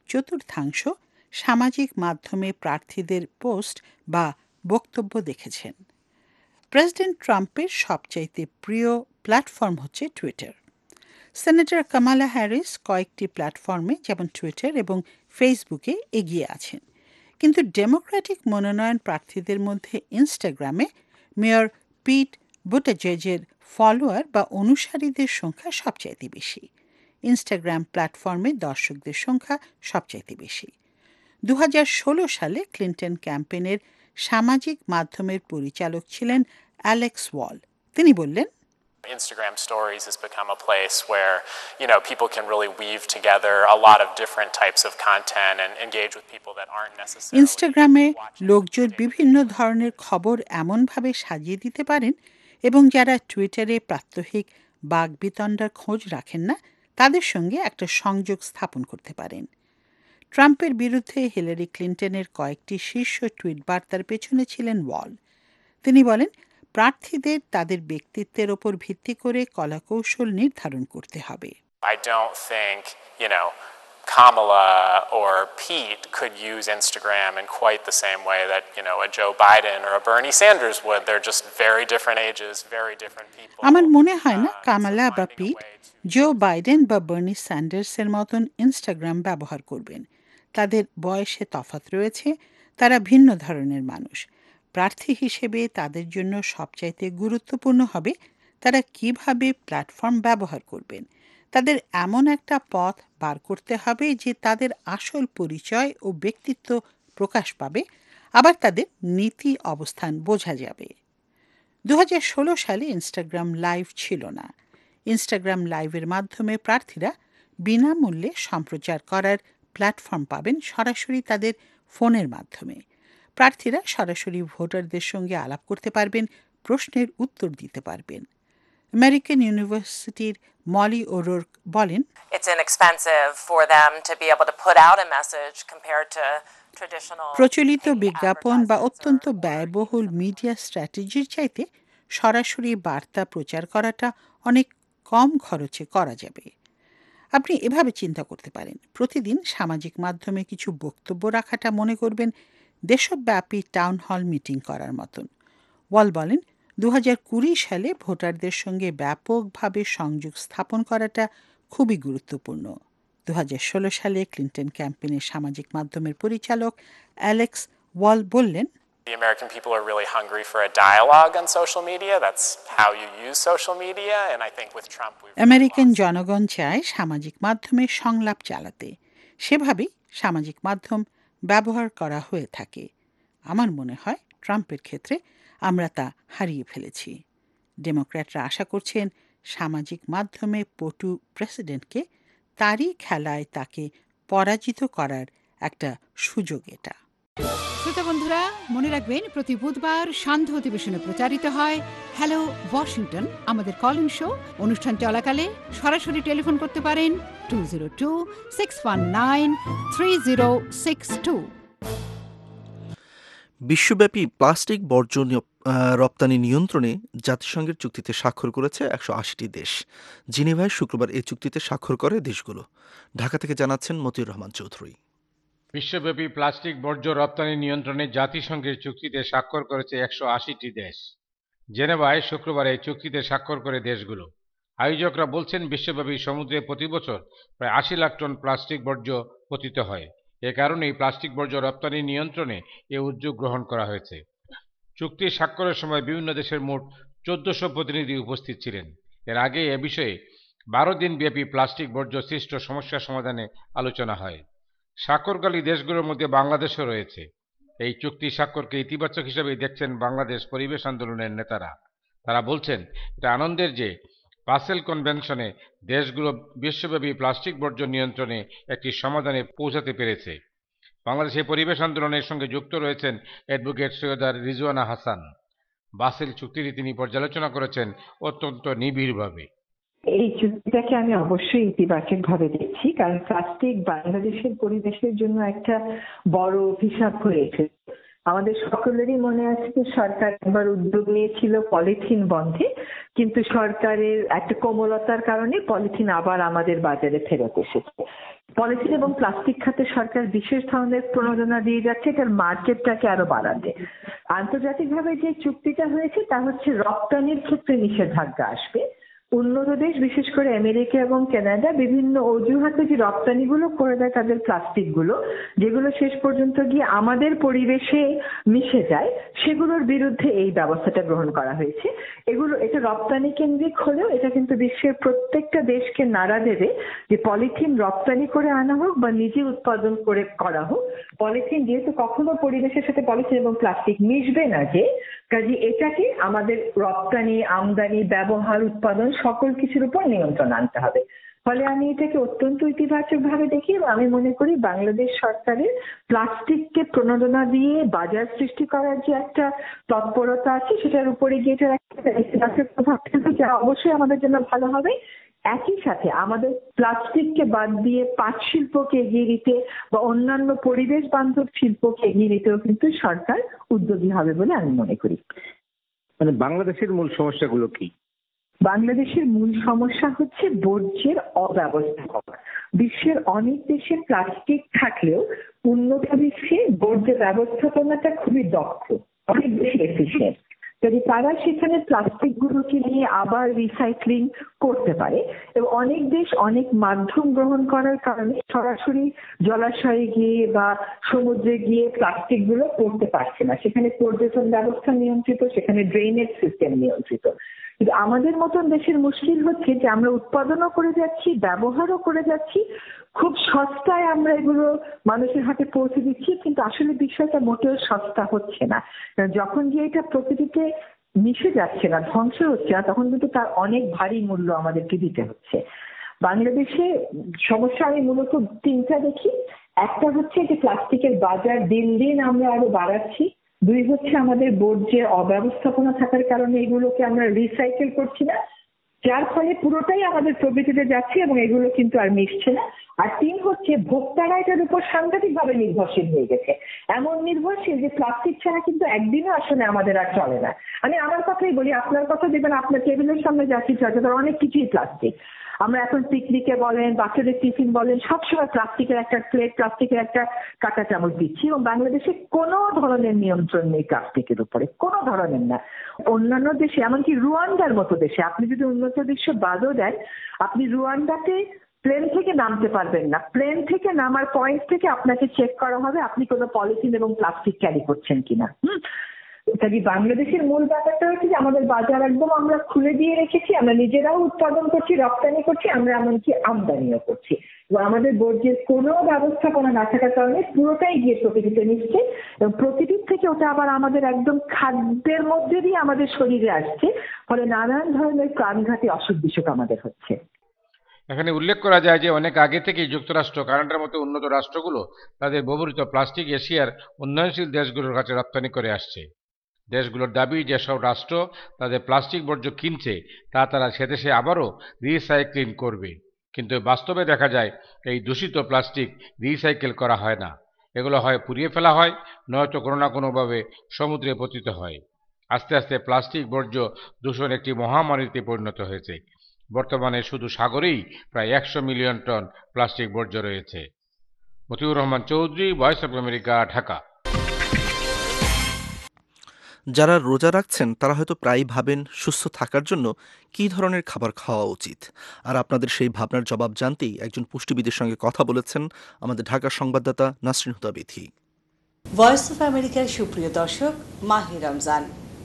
Speaker 8: 1/4 সামাজিক মাধ্যমে প্রার্থীদের পোস্ট বা বক্তব্য দেখেছেন। প্রেসিডেন্ট ট্রাম্পের সবচাইতে প্রিয় প্ল্যাটফর্ম হচ্ছে টুইটার। সেনেটর কামালা হ্যারিস কয়েকটি প্ল্যাটফর্মে যেমন টুইটার এবং ফেসবুকে এগিয়ে আছেন, কিন্তু ডেমোক্রেটিক মনোনয়ন প্রার্থীদের মধ্যে ইনস্টাগ্রামে মেয়র পিট বুটিজেজের ফলোয়ার বা অনুসারীদের সংখ্যা সবচাইতে বেশি। ইনস্টাগ্রাম প্ল্যাটফর্মে দর্শকদের সংখ্যা সবচাইতে বেশি। 2016 সালে ক্লিন্টন ক্যাম্পেইনের সামাজিক মাধ্যমের পরিচালক ছিলেন অ্যালেক্স ওয়াল। তিনি বললেন,
Speaker 10: Instagram stories has become a place where, people can really weave together a lot of different types of content and engage with people that aren't necessarily
Speaker 8: ইনস্টাগ্রামে
Speaker 10: watching
Speaker 8: লোকজন
Speaker 10: the
Speaker 8: বিভিন্ন ধরনের খবর এমনভাবে সাজিয়ে দিতে পারেন এবং যারা টুইটারে প্রাত্যহিক বাগবিতণ্ডার খোঁজ রাখেন না, তাদের সঙ্গে একটা সংযোগ স্থাপন করতে পারেন। ট্রাম্পের বিরুদ্ধে হিলারি ক্লিন্টনের কয়েকটি শীর্ষ টুইট বার্তার পেছনে ছিলেন ওয়াল। তিনি বলেন, প্রার্থীদের তাদের ব্যক্তিত্বের ওপর ভিত্তি করে কলাকৌশল নির্ধারণ করতে হবে।
Speaker 10: I don't think, Kamala or Pete could use Instagram in quite the same way that, a Joe Biden or a Bernie Sanders would. They're just very different ages, very different people.
Speaker 8: আমার মনে হয় না Kamala
Speaker 10: So
Speaker 8: বা
Speaker 10: finding a
Speaker 8: pit
Speaker 10: way to-
Speaker 8: Joe Biden বা Bernie স্যান্ডার্সের মতন Instagram ব্যবহার করবেন। তাদের বয়সে তফাৎ রয়েছে, তারা ভিন্ন ধরনের মানুষ। প্রার্থী হিসেবে তাদের জন্য সবচাইতে গুরুত্বপূর্ণ হবে তারা কিভাবে প্ল্যাটফর্ম ব্যবহার করবেন। তাদের এমন একটা পথ বার করতে হবে যে তাদের আসল পরিচয় ও ব্যক্তিত্ব প্রকাশ পাবে, আবার তাদের নীতি অবস্থান বোঝা যাবে। 2016 সালে ইনস্টাগ্রাম লাইভ ছিল না। ইনস্টাগ্রাম লাইভের মাধ্যমে প্রার্থীরা বিনামূল্যে সম্প্রচার করার প্ল্যাটফর্ম পাবেন সরাসরি তাদের ফোনের মাধ্যমে। প্রার্থীরা সরাসরি ভোটারদের সঙ্গে আলাপ করতে পারবেন, প্রশ্নের উত্তর দিতে পারবেন। আমেরিকান ইউনিভার্সিটির মলি ও'রোর্ক বলেন,
Speaker 9: it's inexpensive for them to be able to put out a message compared to traditional
Speaker 8: প্রচলিত
Speaker 9: paid
Speaker 8: বিজ্ঞাপন বা
Speaker 9: advertisements
Speaker 8: অত্যন্ত
Speaker 9: or
Speaker 8: ব্যয়বহুল মিডিয়া স্ট্র্যাটেজির চাইতে সরাসরি বার্তা প্রচার করাটা অনেক কম খরচে করা যাবে। আপনি এভাবে চিন্তা করতে পারেন, প্রতিদিন সামাজিক মাধ্যমে কিছু বক্তব্য রাখাটা মনে করবেন দেশব্যাপী টাউন হল মিটিং করার মতন। ওয়াল বলেন, 2020 সালে ভোটারদের সঙ্গে ব্যাপকভাবে সংযোগ স্থাপন করাটা খুবই গুরুত্বপূর্ণ। 2016 সালে ক্লিনটন ক্যাম্পেইনের সামাজিক মাধ্যমের পরিচালক অ্যালেক্স ওয়াল বললেন,
Speaker 10: The American people are really hungry for a dialogue on social media. That's how you use social media. And I think with Trump, we've
Speaker 8: American জনগণ চায় সামাজিক মাধ্যমে সংলাপ চালাতে। সেভাবেই সামাজিক মাধ্যম ব্যবহার করা হয়ে থাকে। আমার মনে হয় ট্রাম্পের ক্ষেত্রে আমরা তা হারিয়ে ফেলেছি। ডেমোক্র্যাটরা আশা করছেন সামাজিক মাধ্যমে পটু প্রেসিডেন্টকে তারই খেলায় তাকে পরাজিত করার একটা সুযোগ এটা।
Speaker 11: শ্রোতা বন্ধুরা, মনে রাখবেন প্রতি বুধবার সান্ধ্য অধিবেশনে প্রচারিত হয় হ্যালো ওয়াশিংটন, আমাদের কল ইন শো। অনুষ্ঠান চলাকালে সরাসরি টেলিফোন করতে পারেন 202-619-3062।
Speaker 1: বিশ্বব্যাপী প্লাস্টিক বর্জ্য রপ্তানি নিয়ন্ত্রণে জাতিসংঘের চুক্তিতে স্বাক্ষর করেছে 180টি দেশ। জিনেভায় শুক্রবার এই চুক্তিতে স্বাক্ষর করে দেশগুলো। ঢাকা থেকে জানাচ্ছেন মতিউর রহমান চৌধুরী।
Speaker 3: বিশ্বব্যাপী প্লাস্টিক বর্জ্য রপ্তানি নিয়ন্ত্রণে জাতিসংঘের চুক্তিতে স্বাক্ষর করেছে 180টি দেশ। জেনেভায় শুক্রবার এই চুক্তিতে স্বাক্ষর করে দেশগুলো। আয়োজকরা বলছেন, বিশ্বব্যাপী সমুদ্রে প্রতি বছর প্রায় 80 লাখ টন প্লাস্টিক বর্জ্য পতিত হয়। এ কারণেই প্লাস্টিক বর্জ্য রপ্তানি নিয়ন্ত্রণে এ উদ্যোগ গ্রহণ করা হয়েছে। চুক্তি স্বাক্ষরের সময় বিভিন্ন দেশের মোট 1400 প্রতিনিধি উপস্থিত ছিলেন। এর আগে এ বিষয়ে 12 দিন ব্যাপী প্লাস্টিক বর্জ্য সৃষ্ট সমস্যা সমাধানে আলোচনা হয়। স্বাক্ষরকারী দেশগুলোর মধ্যে বাংলাদেশও রয়েছে। এই চুক্তি স্বাক্ষরকে ইতিবাচক হিসেবেই দেখছেন বাংলাদেশ পরিবেশ আন্দোলনের নেতারা। তারা বলছেন, এটা আনন্দের যে বাসেল কনভেনশনে দেশগুলো বিশ্বব্যাপী প্লাস্টিক বর্জ্য নিয়ন্ত্রণে একটি সমাধানে পৌঁছাতে পেরেছে। বাংলাদেশের পরিবেশ আন্দোলনের সঙ্গে যুক্ত রয়েছেন অ্যাডভোকেট সৈয়দা রিজওয়ানা হাসান। বাসেল চুক্তিটি তিনি পর্যালোচনা করেছেন অত্যন্ত নিবিড়ভাবে।
Speaker 12: এই চুক্তিটাকে আমি অবশ্যই ইতিবাচক ভাবে দেখছি, কারণ প্লাস্টিক বাংলাদেশের পরিবেশের জন্য একটা বড় অভিশাপ হয়েছে। আমাদের সকলেরই মনে আছে যে সরকার একবার উদ্যোগ নিয়েছিল পলিথিন বন্ধে, কিন্তু সরকারের একটা কোমলতার কারণে পলিথিন আবার আমাদের বাজারে ফেরত এসেছে। পলিথিন এবং প্লাস্টিক খাতে সরকার বিশেষ ধরনের প্রণোদনা দিয়ে যাচ্ছে এটার মার্কেটটাকে আরো বাড়াতে। আন্তর্জাতিকভাবে যে চুক্তিটা হয়েছে তা হচ্ছে রপ্তানির ক্ষেত্রে নিষেধাজ্ঞা আসবে। উন্নত দেশ বিশেষ করে আমেরিকা এবং কানাডা বিভিন্ন অজুহাতে যে রপ্তানিগুলো করে দেয় তাদের প্লাস্টিক গুলো, যেগুলো শেষ পর্যন্ত গিয়ে আমাদের পরিবেশে মিশে যায়, সেগুলোর বিরুদ্ধে এই ব্যবস্থাটা গ্রহণ করা হয়েছে। এটা রপ্তানি কেন্দ্রিক হলেও এটা কিন্তু বিশ্বের প্রত্যেকটা দেশকে নাড়া দেবে যে পলিথিন রপ্তানি করে আনা হোক বা নিজে উৎপাদন করে করা হোক, পলিথিন যেহেতু কখনো পরিবেশের সাথে পলিথিন এবং প্লাস্টিক মিশবে না, যে কাজে এটাকে আমাদের রপ্তানি, আমদানি, ব্যবহার, উৎপাদন সকল কিছুর উপর নিয়ন্ত্রণ আনতে হবে। ফলে আমি এটাকে অত্যন্ত ইতিবাচক ভাবে দেখি এবং আমি মনে করি বাংলাদেশ সরকারের প্লাস্টিককে প্রণোদনা দিয়ে বাজার সৃষ্টি করার যে একটা তৎপরতা আছে সেটার উপরে গিয়ে এটার একটা ইতিবাচক প্রভাব ফেলবে, যা অবশ্যই আমাদের জন্য ভালো হবে। একই সাথে আমাদের প্লাস্টিককে বাদ দিয়ে পাট শিল্পকে এগিয়ে দিতে বা অন্যান্য পরিবেশ বান্ধব শিল্পকে এগিয়ে দিতেও কিন্তু সরকার উদ্যোগী হবে বলে আমি মনে করি।
Speaker 13: মানে বাংলাদেশের মূল সমস্যাগুলো কি?
Speaker 12: বাংলাদেশের মূল সমস্যা হচ্ছে বর্জ্যের অব্যবস্থাপনা। বিশ্বের অনেক দেশে প্লাস্টিক থাকলেও উন্নত বিশ্বে বর্জ্য ব্যবস্থাপনাটা খুবই দক্ষ, অনেক বেশি এফিশিয়েন্ট। যদি তারা সেখানে প্লাস্টিক গুলোকে নিয়ে আবার রিসাইক্লিং করতে পারে, এবং অনেক দেশ অনেক মাধ্যম গ্রহণ করার কারণে সরাসরি জলাশয়ে গিয়ে বা সমুদ্রে গিয়ে প্লাস্টিক গুলো করতে পারছে না, সেখানে পর্যটন ব্যবস্থা নিয়ন্ত্রিত, সেখানে ড্রেনেজ সিস্টেম নিয়ন্ত্রিত। কিন্তু আমাদের মতন দেশের মুশকিল হচ্ছে যে আমরা উৎপাদনও করে যাচ্ছি, ব্যবহারও করে যাচ্ছি, খুব সস্তায় আমরা এগুলো মানুষের হাতে পৌঁছে দিচ্ছি, কিন্তু আসলে বিষয়টা মোটেও সস্তা হচ্ছে না। যখন গিয়ে এটা প্রকৃতিতে মিশে যাচ্ছে না, ধ্বংস হচ্ছে না, তখন কিন্তু তার অনেক ভারী মূল্য আমাদেরকে দিতে হচ্ছে। বাংলাদেশে সমস্যা আমি মূলত তিনটা দেখি। একটা হচ্ছে যে প্লাস্টিকের বাজার দিন দিন আমরা আরো বাড়াচ্ছি। দুই হচ্ছে আমাদের বর্জ্যের অব্যবস্থাপনা থাকার কারণে এগুলোকে আমরা রিসাইকেল করছি না। যার ফলে পুরোটাই আমাদের প্রবৃত্তিতে যাচ্ছে এবং এগুলো কিন্তু আর মিশছে না। আর 3 হচ্ছে ভোক্তারা এটার উপর সাংঘাতিকভাবে নির্ভরশীল হয়ে গেছে, এমন নির্ভরশীল যে প্লাস্টিক ছাড়া কিন্তু একদিনও আসলে আমাদের আর চলে না। আমি আমার কথাই বলি, আপনার কথা দেখবেন, আপনার টেবিলের সামনে যা কিছু আছে তার অনেক কিছুই প্লাস্টিক। আমরা এখন পিকনিকে বলেন, বাচ্চাদের টিফিন বলেন, সবসময় প্লাস্টিকের একটা প্লেট, প্লাস্টিকের একটা কাঁটা চামচ দিচ্ছি, এবং বাংলাদেশে কোনো ধরনের নিয়ন্ত্রণ নেই প্লাস্টিকের উপরে, কোনো ধরনের না। অন্যান্য দেশে, এমনকি রুয়ান্ডার মতো দেশে, আপনি যদি উন্নত দেশ বাদও দেন, আপনি রুয়ান্ডাতে প্লেন থেকে নামতে পারবেন না। প্লেন থেকে নামার পয়েন্ট থেকে আপনাকে চেক করা হবে আপনি কোনো পলিথিন এবং প্লাস্টিক ক্যারি করছেন কিনা। কাজে বাংলাদেশের মূল ব্যাপারটা হচ্ছে যে আমাদের বাজার একদম আমরা খুলে দিয়ে রেখেছি, আমরা নিজেরাও উৎপাদন করছি, রপ্তানি করছি, আমরা এমনকি আমদানিও করছি। এবং আমাদের বর্জ্যের কোনো ব্যবস্থাপনা না থাকার কারণে পুরোটাই গিয়ে প্রকৃতিতে মিশছে, এবং প্রকৃতির থেকে ওটা আবার আমাদের একদম খাদ্যের মধ্যে দিয়ে আমাদের শরীরে আসছে, ফলে নানান ধরনের প্রাণঘাতী অসুখ বিসুখ আমাদের হচ্ছে।
Speaker 3: এখানে উল্লেখ করা যায় যে অনেক আগে থেকেই যুক্তরাষ্ট্র, কানাডার মতো উন্নত রাষ্ট্রগুলো তাদের ব্যবহৃত প্লাস্টিক এশিয়ার উন্নয়নশীল দেশগুলোর কাছে রপ্তানি করে আসছে। দেশগুলোর দাবি, যেসব রাষ্ট্র তাদের প্লাস্টিক বর্জ্য কিনছে তা তারা সেদেশে আবারও রিসাইক্লিং করবে। কিন্তু বাস্তবে দেখা যায় এই দূষিত প্লাস্টিক রিসাইকেল করা হয় না। এগুলো হয় পুড়িয়ে ফেলা হয়, নয়তো কোনো না কোনোভাবে সমুদ্রে পতিত হয়। আস্তে আস্তে প্লাস্টিক বর্জ্য দূষণ একটি মহামারীতে পরিণত হয়েছে। বর্তমানে শুধু সাগরেই প্রায় 100 মিলিয়ন টন প্লাস্টিক বর্জ্য রয়েছে। Matiur Rahman Chowdhury, voice of America, Dhaka.
Speaker 1: যারা রোজা রাখছেন তারা হয়তো প্রায়ই ভাবেন সুস্থ থাকার জন্য কী ধরনের খাবার খাওয়া উচিত। আর আপনাদের সেই ভাবনার জবাব জানতেই একজন পুষ্টিবিদের সঙ্গে কথা বলেছেন আমাদের ঢাকার সংবাদদাতা নাসরিন হুদা বিথি।
Speaker 14: ভয়েস অফ আমেরিকার সুপ্রিয় দর্শক, মাহে রমজান।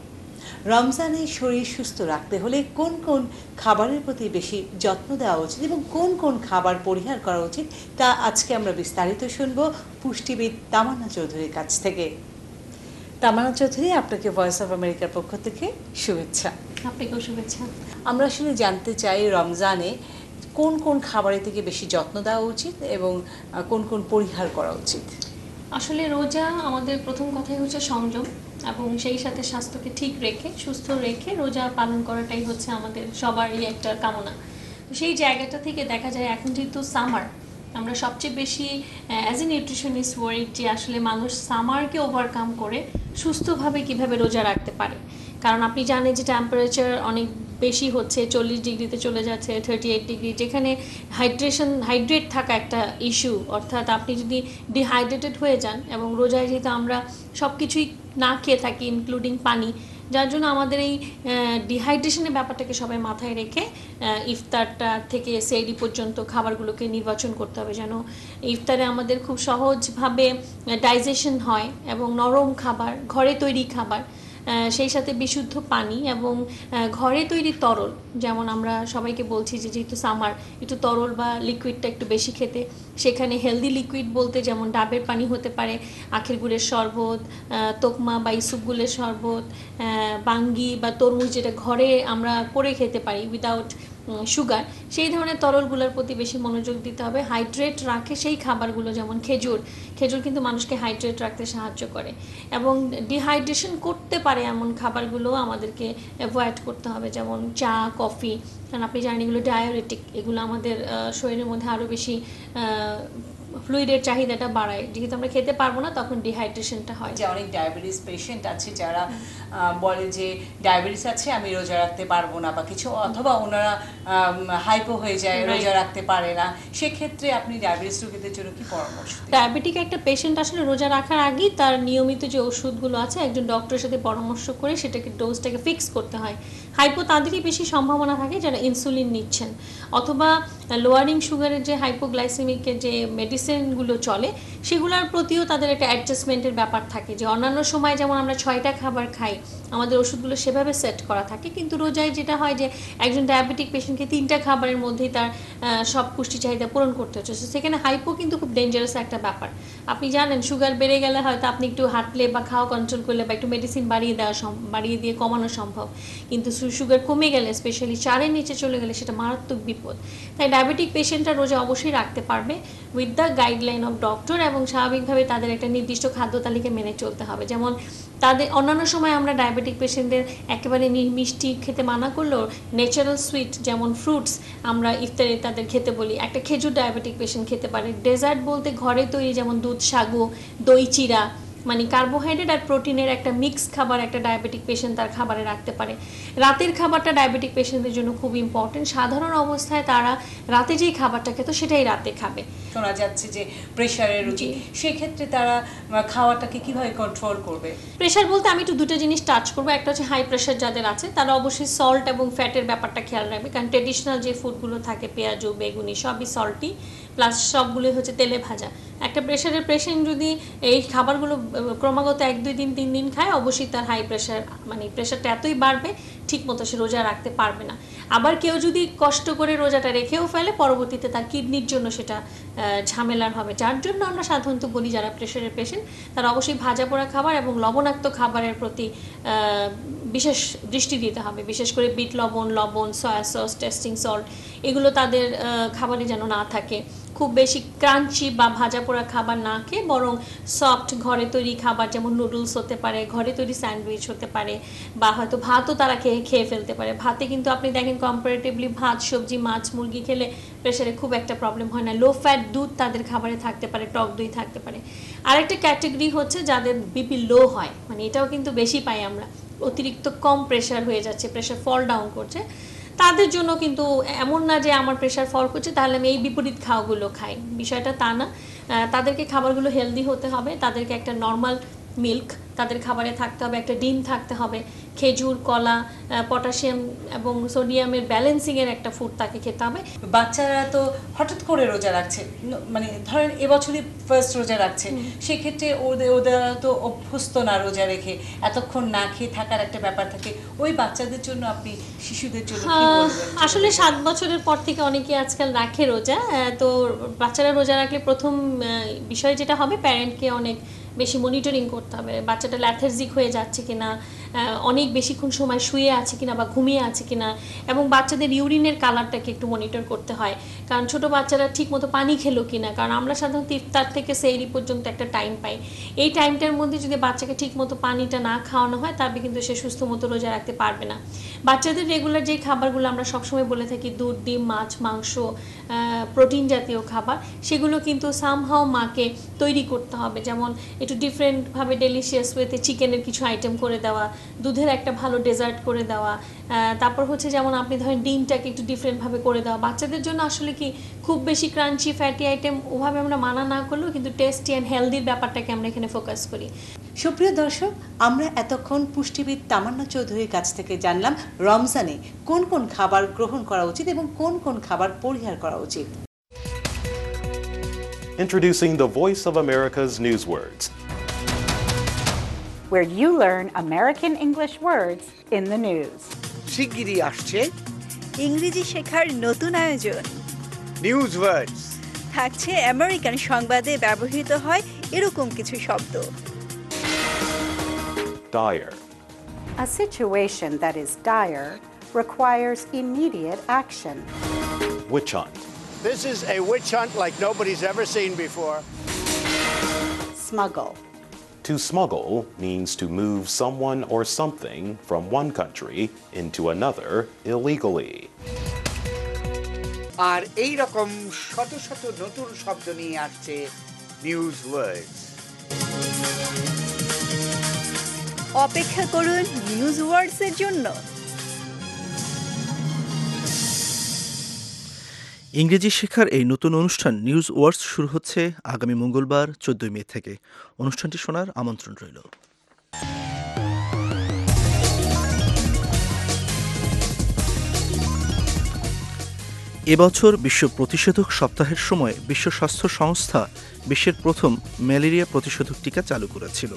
Speaker 14: রমজানে শরীর সুস্থ রাখতে হলে কোন কোন খাবারের প্রতি বেশি যত্ন দেওয়া উচিত এবং কোন কোন খাবার পরিহার করা উচিত তা আজকে আমরা বিস্তারিত শুনব পুষ্টিবিদ তামান্না চৌধুরীর কাছ থেকে। তামান্না চৌধুরী, আপনাকে ভয়েস অফ আমেরিকার পক্ষ থেকে শুভেচ্ছা।
Speaker 15: আপনাকেও শুভেচ্ছা।
Speaker 14: আমরা আসলে জানতে চাই রমজানে কোন কোন খাবারের থেকে বেশি যত্ন দেওয়া উচিত এবং কোন কোন পরিহার করা উচিত।
Speaker 15: আসলে রোজা আমাদের প্রথম কথাই হচ্ছে সংযম, এবং সেই সাথে স্বাস্থ্যকে ঠিক রেখে, সুস্থ রেখে রোজা পালন করাটাই হচ্ছে আমাদের সবারই একটা কামনা। তো সেই জায়গাটা থেকে দেখা যায় এখন যেহেতু সামার, আমরা সবচেয়ে বেশি অ্যাজ এ নিউট্রিশনিস্ট ওয়ারিড যে আসলে মানুষ সামারকে ওভারকাম করে সুস্থভাবে কিভাবে রোজা রাখতে পারে। কারণ আপনি জানেন যে টেম্পারেচার অনেক বেশি হচ্ছে, 40 ডিগ্রিতে চলে যাচ্ছে, 38 ডিগ্রি, যেখানে হাইড্রেট থাকা একটা ইস্যু। অর্থাৎ আপনি যদি ডিহাইড্রেটেড হয়ে যান, এবং রোজায় যেহেতু আমরা সব কিছুই না খেয়ে থাকি ইনক্লুডিং পানি, যার জন্য আমাদের এই ডিহাইড্রেশনের ব্যাপারটাকে সবাই মাথায় রেখে ইফতারটা থেকে সেহরি পর্যন্ত খাবারগুলোকে নির্বাচন করতে হবে, যেন ইফতারে আমাদের খুব সহজভাবে ডাইজেশন হয়, এবং নরম খাবার, ঘরে তৈরি খাবার, সেই সাথে বিশুদ্ধ পানি এবং ঘরে তৈরি তরল। যেমন আমরা সবাইকে বলছি যে যেহেতু সামার, একটু তরল বা লিকুইডটা একটু বেশি খেতে। সেখানে হেলদি লিকুইড বলতে যেমন ডাবের পানি হতে পারে, আখের গুড়ের শরবত, তোকমা বা ইসুপগুলের শরবত, বাঙ্গি বা তরমুজ, যেটা ঘরে আমরা করে খেতে পারি উইদাউট সুগার, সেই ধরনের তরলগুলোর প্রতি বেশি মনোযোগ দিতে হবে। হাইড্রেট রাখে সেই খাবারগুলো, যেমন খেজুর কিন্তু মানুষকে হাইড্রেট রাখতে সাহায্য করে, এবং ডিহাইড্রেশন করতে পারে এমন খাবারগুলো আমাদেরকে অ্যাভয়েড করতে হবে, যেমন চা, কফি। কারণ আপনি জানেন এগুলো ডায়োরেটিক, এগুলো আমাদের শরীরের মধ্যে আরও বেশি ফ্লুইডের চাহিদাটা বাড়ায়। যেহেতু আমরা খেতে পারবো না, তখন ডিহাইড্রেশনটা হয়।
Speaker 14: যে অনেক ডায়াবেটিস পেশেন্ট আছে যারা বলে যে ডায়াবেটিস আছে, আমি রোজা রাখতে পারবো না বা কিছু, অথবা ওনারা হাইপো হয়ে যায়, রোজা রাখতে পারে না। সেক্ষেত্রে আপনি ডায়াবেটিস রোগীদের জন্য কি পরামর্শ?
Speaker 15: ডায়াবেটিক একটা পেশেন্ট আসলে রোজা রাখার আগেই তার নিয়মিত যে ওষুধগুলো আছে একজন ডক্টরের সাথে পরামর্শ করে সেটাকে ডোজটাকে ফিক্স করতে হয়। হাইপো তাদেরই বেশি সম্ভাবনা থাকে যারা ইনসুলিন নিচ্ছেন, অথবা লোয়ারিং সুগারের যে হাইপোগ্লাইসেমিকের যে মেডিসিনগুলো চলে সেগুলোর প্রতিও তাদের একটা অ্যাডজাস্টমেন্টের ব্যাপার থাকে। যে অন্যান্য সময় যেমন আমরা 6টা খাবার খাই, আমাদের ওষুধগুলো সেভাবে সেট করা থাকে, কিন্তু রোজায় যেটা হয় যে একজন ডায়াবেটিক পেশেন্টকে 3টা খাবারের মধ্যেই তার সব পুষ্টি চাহিদা পূরণ করতে হচ্ছে। সেখানে হাইপো কিন্তু খুব ডেঞ্জারাস একটা ব্যাপার। আপনি জানেন সুগার বেড়ে গেলে হয়তো আপনি একটু হাঁটলে বা খাওয়া কন্ট্রোল করলে বা একটু মেডিসিন বাড়িয়ে দিয়ে কমানো সম্ভব, কিন্তু সুগার কমে গেলে, স্পেশালি 4-এর নিচে চলে গেলে সেটা মারাত্মক বিপদ। তাই ডায়াবেটিক পেশেন্টরা রোজা অবশ্যই রাখতে পারবে with the guideline of doctor এবং স্বাভাবিকভাবে তাদের একটা নির্দিষ্ট খাদ্য তালিকা মেনে চলতে হবে। যেমন তাদের অন্যান্য সময় আমরা ডায়াবেটিক পেশেন্টদের একেবারে মিষ্টি খেতে মানা করলেও ন্যাচারাল সুইট যেমন ফ্রুটস আমরা ইফতারে তাদের খেতে বলি। একটা খেজুর ডায়াবেটিক পেশেন্ট খেতে পারে। ডেজার্ট বলতে ঘরে তৈরি যেমন দুধ, সাগু, দই চিরা, মানে কার্বোহাইড্রেট আর প্রোটিনের একটা মিক্স খাবার একটা ডায়াবেটিক পেশেন্ট তার খাবারে রাখতে পারে। রাতের খাবারটা ডায়াবেটিক পেশেন্টদের জন্য খুব ইম্পর্টেন্ট। সাধারণ অবস্থায় তারা রাতে যেই খাবারটা খেত সেটাই রাতে খাবে।
Speaker 14: শোনা যাচ্ছে যে প্রেশারের রোগী, সেক্ষেত্রে তারা খাওয়াটাকে কিভাবে কন্ট্রোল করবে?
Speaker 15: প্রেশার বলতে আমি একটু দুটো জিনিস টাচ করবো। একটা হচ্ছে হাই প্রেশার যাদের আছে তারা অবশ্যই সল্ট এবং ফ্যাটের ব্যাপারটা খেয়াল রাখবে, কারণ ট্রেডিশনাল যে ফুডগুলো থাকে পেঁয়াজু, বেগুনি সবই সল্টি, প্লাস সবগুলোই হচ্ছে তেলে ভাজা। একটা প্রেশারের পেশেন্ট যদি এই খাবারগুলো ক্রমাগত 1-2 দিন 3 দিন খায়, অবশ্যই তার হাই প্রেশার, মানে প্রেশারটা এতই বাড়বে ঠিক মতো সে রোজা রাখতে পারবে না। আবার কেউ যদি কষ্ট করে রোজাটা রেখেও ফেলে, পরবর্তীতে তার কিডনির জন্য সেটা ঝামেলার হবে। যার জন্য আমরা সাধারণত বলি যারা প্রেশারের পেশেন্ট তারা অবশ্যই ভাজা পোড়া খাবার এবং লবণাক্ত খাবারের প্রতি বিশেষ দৃষ্টি দিতে হবে। বিশেষ করে বিট লবণ, সয়া সস, টেস্টিং সল্ট এগুলো তাদের খাবারে যেন না থাকে। খুব বেশি ক্রাঞ্চি বা ভাজা পোড়া খাবার না খেয়ে বরং সফট ঘরে তৈরি খাবার যেমন নুডলস হতে পারে, ঘরে তৈরি স্যান্ডউইচ হতে পারে, বা হয়তো ভাতও তারা খেয়ে ফেলতে পারে। ভাতে কিন্তু আপনি দেখেন কম্পারেটিভলি ভাত, সবজি, মাছ, মুরগি খেলে প্রেশারে খুব একটা প্রবলেম হয় না। লো ফ্যাট দুধ তাদের খাবারে থাকতে পারে, টক দই থাকতে পারে। আরেকটা ক্যাটেগরি হচ্ছে যাদের বিপি লো হয়, মানে এটাও কিন্তু বেশি পাই আমরা, অতিরিক্ত কম প্রেশার হয়ে যাচ্ছে, প্রেশার ফল ডাউন করছে। তাদের জন্য কিন্তু এমন না যে আমার প্রেশার ফল করছে তাহলে আমি এই বিপরীত খাওয়াগুলো খাই, বিষয়টা তা না। তাদেরকে খাবারগুলো হেলদি হতে হবে। তাদেরকে একটা নর্মাল মিল্ক তাদের খাবারে থাকতে হবে, একটা ডিম থাকতে হবে, খেজুর, কলা, পটাশিয়াম এবং সোডিয়ামের ব্যালেন্সিংয়ের একটা ফুড তাকে খেতে হবে।
Speaker 14: বাচ্চারা তো হঠাৎ করে রোজা রাখছে, মানে ধরেন এবছরই ফার্স্ট রোজা রাখছে, সেক্ষেত্রে ওদের তো অভ্যস্ত না রোজা রেখে এতক্ষণ না খেয়ে থাকার একটা ব্যাপার থাকে। ওই বাচ্চাদের জন্য আপনি, শিশুদের জন্য কি বলবেন?
Speaker 15: আসলে 7 বছরের পর থেকে অনেকে আজকাল রাখে রোজা। তো বাচ্চারা রোজা রাখলে প্রথম বিষয় যেটা হবে, প্যারেন্টকে অনেক বেশি মনিটরিং করতে হবে। বাচ্চাটা ল্যাথার্জিক হয়ে যাচ্ছে কিনা, অনেক বেশিক্ষণ সময় শুয়ে আছে কিনা বা ঘুমিয়ে আছে কিনা, এবং বাচ্চাদের ইউরিনের কালারটাকে একটু মনিটর করতে হয়। কারণ ছোট বাচ্চারা ঠিক মতো পানি খেলো কিনা, কারণ আমরা সাধারণত ইফতার থেকে সেহরি পর্যন্ত একটা টাইম পাই। এই টাইমটার মধ্যে যদি বাচ্চাকে ঠিক মতো পানিটা না খাওয়ানো হয় তবে কিন্তু সে সুস্থ মতো রোজা রাখতে পারবে না। বাচ্চাদের রেগুলার যে খাবারগুলো আমরা সবসময় বলে থাকি, দুধ, ডিম, মাছ, মাংস, প্রোটিন জাতীয় খাবার, সেগুলো কিন্তু সামহাও মাকে তৈরি করতে হবে। যেমন একটু ডিফারেন্টভাবে ডেলিশিয়াস ওয়েতে চিকেনের কিছু আইটেম করে দেওয়া, দুধের একটা ভালো ডেজার্ট করে দেওয়া, তারপর হচ্ছে যেমন আপনি ধরেন ডিমটাকে একটু ডিফারেন্টভাবে করে দেওয়া। বাচ্চাদের জন্য আসলে কি খুব বেশি ক্রাঞ্চি ফ্যাটি আইটেম ওভাবে আমরা মানা না করলেও কিন্তু টেস্টি অ্যান্ড হেলদির ব্যাপারটাকে আমরা এখানে ফোকাস করি।
Speaker 14: সুপ্রিয় দর্শক, আমরা এতক্ষণ পুষ্টিবিদ তামান্না চৌধুরীর কাছ থেকে জানলাম রমজানে কোন কোন খাবার গ্রহণ করা উচিত এবং কোন কোন খাবার পরিহার করা উচিত।
Speaker 16: Introducing the Voice of America's Newswords,
Speaker 17: where you learn American English words in the news.
Speaker 5: শিগগিরই আসছে
Speaker 18: ইংরেজি শেখার নতুন আয়োজন
Speaker 5: নিউজ ওয়ার্ডস।
Speaker 18: থাকছে আমেরিকান সংবাদে ব্যবহৃত হয় এরকম কিছু শব্দ।
Speaker 16: dire.
Speaker 17: A situation that is dire requires immediate action.
Speaker 16: Witch hunt.
Speaker 19: This is a witch hunt like nobody's ever seen before.
Speaker 17: Smuggle.
Speaker 16: To smuggle means to move someone or something from one country into another illegally.
Speaker 5: আর এই রকম শত শত নতুন শব্দ নিয়ে আসছে news ওয়ার্ডস।
Speaker 18: অপেক্ষা করুন নিউজ ওয়ার্ডসের জন্য।
Speaker 1: ইংরেজি শেখার এই নতুন অনুষ্ঠান নিউজ ওয়ার্ডস শুরু হচ্ছে আগামী মঙ্গলবার 14 মে থেকে। অনুষ্ঠানটি শোনার আমন্ত্রণ রইল। এবছর বিশ্ব প্রতিষেধক সপ্তাহের সময় বিশ্ব স্বাস্থ্য সংস্থা বিশ্বের প্রথম ম্যালেরিয়া প্রতিষেধক টিকা চালু করেছিল।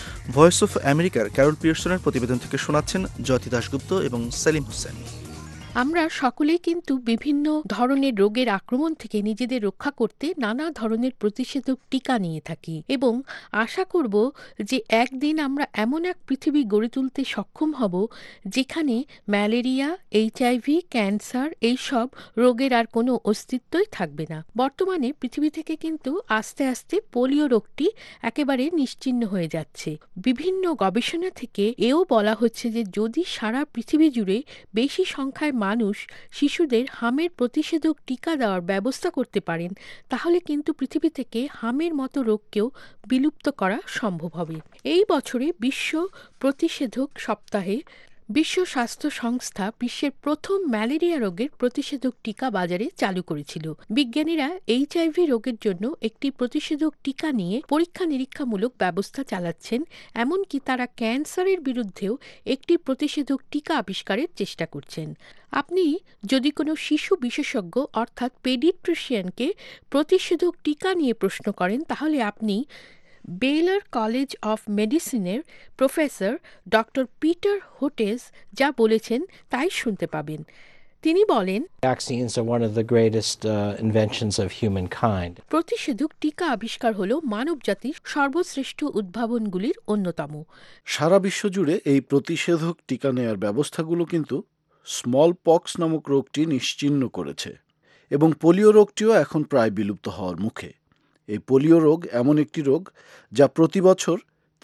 Speaker 1: ভয়েস অফ আমেরিকার ক্যারল পিয়ারসনের প্রতিবেদন থেকে শোনাচ্ছেন জ্যোতি দাশগুপ্ত এবং সেলিম হোসেন।
Speaker 20: আমরা সকলেই কিন্তু বিভিন্ন ধরনের রোগের আক্রমণ থেকে নিজেদের রক্ষা করতে নানা ধরনের প্রতিষেধক টিকা নিয়ে থাকি এবং আশা করব যে একদিন আমরা এমন এক পৃথিবী গড়ে তুলতে সক্ষম হব যেখানে ম্যালেরিয়া, HIV, ক্যান্সার এইসব রোগের আর কোনো অস্তিত্বই থাকবে না। বর্তমানে পৃথিবী থেকে কিন্তু আস্তে আস্তে পোলিও রোগটি একেবারে নিশ্চিহ্ন হয়ে যাচ্ছে। বিভিন্ন গবেষণা থেকে এও বলা হচ্ছে যে যদি সারা পৃথিবী জুড়ে বেশি সংখ্যায় মানুষ শিশুদের হামের প্রতিষেধক টিকা দেওয়ার ব্যবস্থা করতে পারেন তাহলে কিন্তু পৃথিবী থেকে হামের মতো রোগকেও বিলুপ্ত করা সম্ভব হবে। এই বছরে বিশ্ব প্রতিষেধক সপ্তাহে বিশ্ব স্বাস্থ্য সংস্থা বিশ্বের প্রথম ম্যালেরিয়া রোগের প্রতিষেধক টিকা বাজারে চালু করেছিল। বিজ্ঞানীরা HIV রোগের জন্য একটি প্রতিষেধক টিকা নিয়ে পরীক্ষা নিরীক্ষামূলক ব্যবস্থা চালাচ্ছেন, এমনকি তারা ক্যান্সারের বিরুদ্ধেও একটি প্রতিষেধক টিকা আবিষ্কারের চেষ্টা করছেন। আপনি যদি কোনো শিশু বিশেষজ্ঞ অর্থাৎ পেডিয়াট্রিশিয়ানকে প্রতিষেধক টিকা নিয়ে প্রশ্ন করেন তাহলে আপনি বেলার কলেজ অফ মেডিসিনের প্রফেসর ডক্টর পিটার হোটেস যা বলেছেন তাই শুনতে পাবেন। তিনি বলেন,
Speaker 21: Vaccines are one of the greatest inventions of humankind.
Speaker 20: প্রতিষেধক টিকা আবিষ্কার হলো মানবজাতির সর্বশ্রেষ্ঠ উদ্ভাবনগুলির অন্যতম।
Speaker 22: সারা বিশ্ব জুড়ে এই প্রতিষেধক টিকা নেয়ার ব্যবস্থাগুলো কিন্তু স্মল পক্স নামক রোগটি নিশ্চিহ্ন করেছে এবং পোলিও রোগটিও এখন প্রায় বিলুপ্ত হওয়ার মুখে। এই পোলিও রোগ এমন একটি রোগ যা প্রতি বছর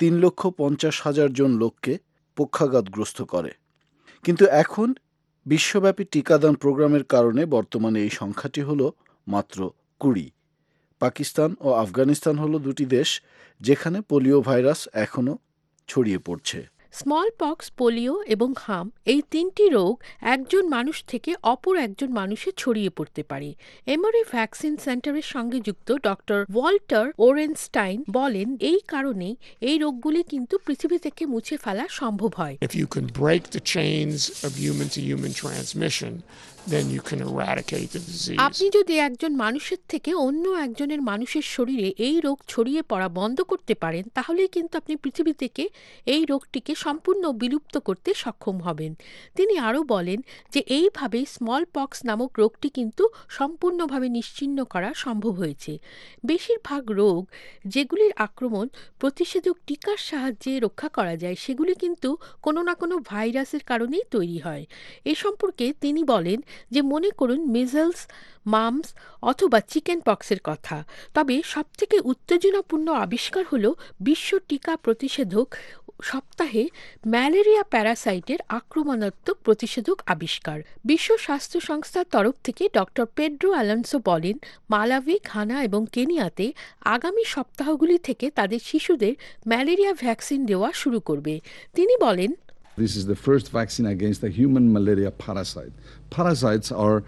Speaker 22: 3,50,000 জন লোককে পক্ষাঘাতগ্রস্ত করে, কিন্তু এখন বিশ্বব্যাপী টিকাদান প্রোগ্রামের কারণে বর্তমানে এই সংখ্যাটি হল মাত্র 20। পাকিস্তান ও আফগানিস্তান হলো দুটি দেশ যেখানে পোলিও ভাইরাস এখনও ছড়িয়ে পড়ছে।
Speaker 20: স্মল পক্স, পোলিও এবং হাম এই তিনটি রোগ একজন মানুষ থেকে অপর একজন মানুষে ছড়িয়ে পড়তে পারে। এমরি ভ্যাকসিন সেন্টারের সঙ্গে যুক্ত ডক্টর ওয়াল্টার ওরেনস্টাইন বলেন, এই কারণেই এই রোগগুলি কিন্তু পৃথিবী থেকে মুছে ফেলা সম্ভব হয়।
Speaker 23: If you can break the chains of human to human transmission, then you can eradicate the disease.
Speaker 20: আপনি যদি একজন মানুষের থেকে অন্য একজনের মানুষের শরীরে এই রোগ ছড়িয়ে পড়া বন্ধ করতে পারেন তাহলেই কিন্তু আপনি পৃথিবী থেকে এই রোগটিকে সম্পূর্ণ বিলুপ্ত করতে সক্ষম হবেন। তিনি আরও বলেন যে এইভাবেই স্মল পক্স নামক রোগটি কিন্তু সম্পূর্ণভাবে নিশ্চিহ্ন করা সম্ভব হয়েছে। বেশিরভাগ রোগ যেগুলির আক্রমণ প্রতিষেধক টিকার সাহায্যে রক্ষা করা যায় সেগুলি কিন্তু কোনো না কোনো ভাইরাসের কারণেই তৈরি হয়। এ সম্পর্কে তিনি বলেন যে মনে করুন মিজলস, মামস অথবা চিকেন পক্সের কথা। তবে সবথেকে উত্তেজনাপূর্ণ আবিষ্কার হলো বিশ্ব টিকা প্রতিষেধক সপ্তাহে ম্যালেরিয়া প্যারাসাইটের আক্রমণাত্মক প্রতিষেধক আবিষ্কার। বিশ্ব স্বাস্থ্য সংস্থার তরফ থেকে ডক্টর পেড্রো আলোনসো বলেন, মালাভি, ঘানা এবং কেনিয়াতে আগামী সপ্তাহগুলি থেকে তাদের শিশুদের ম্যালেরিয়া ভ্যাকসিন দেওয়া শুরু করবে। তিনি বলেন,
Speaker 24: This is the first vaccine against the human malaria parasite. Parasites are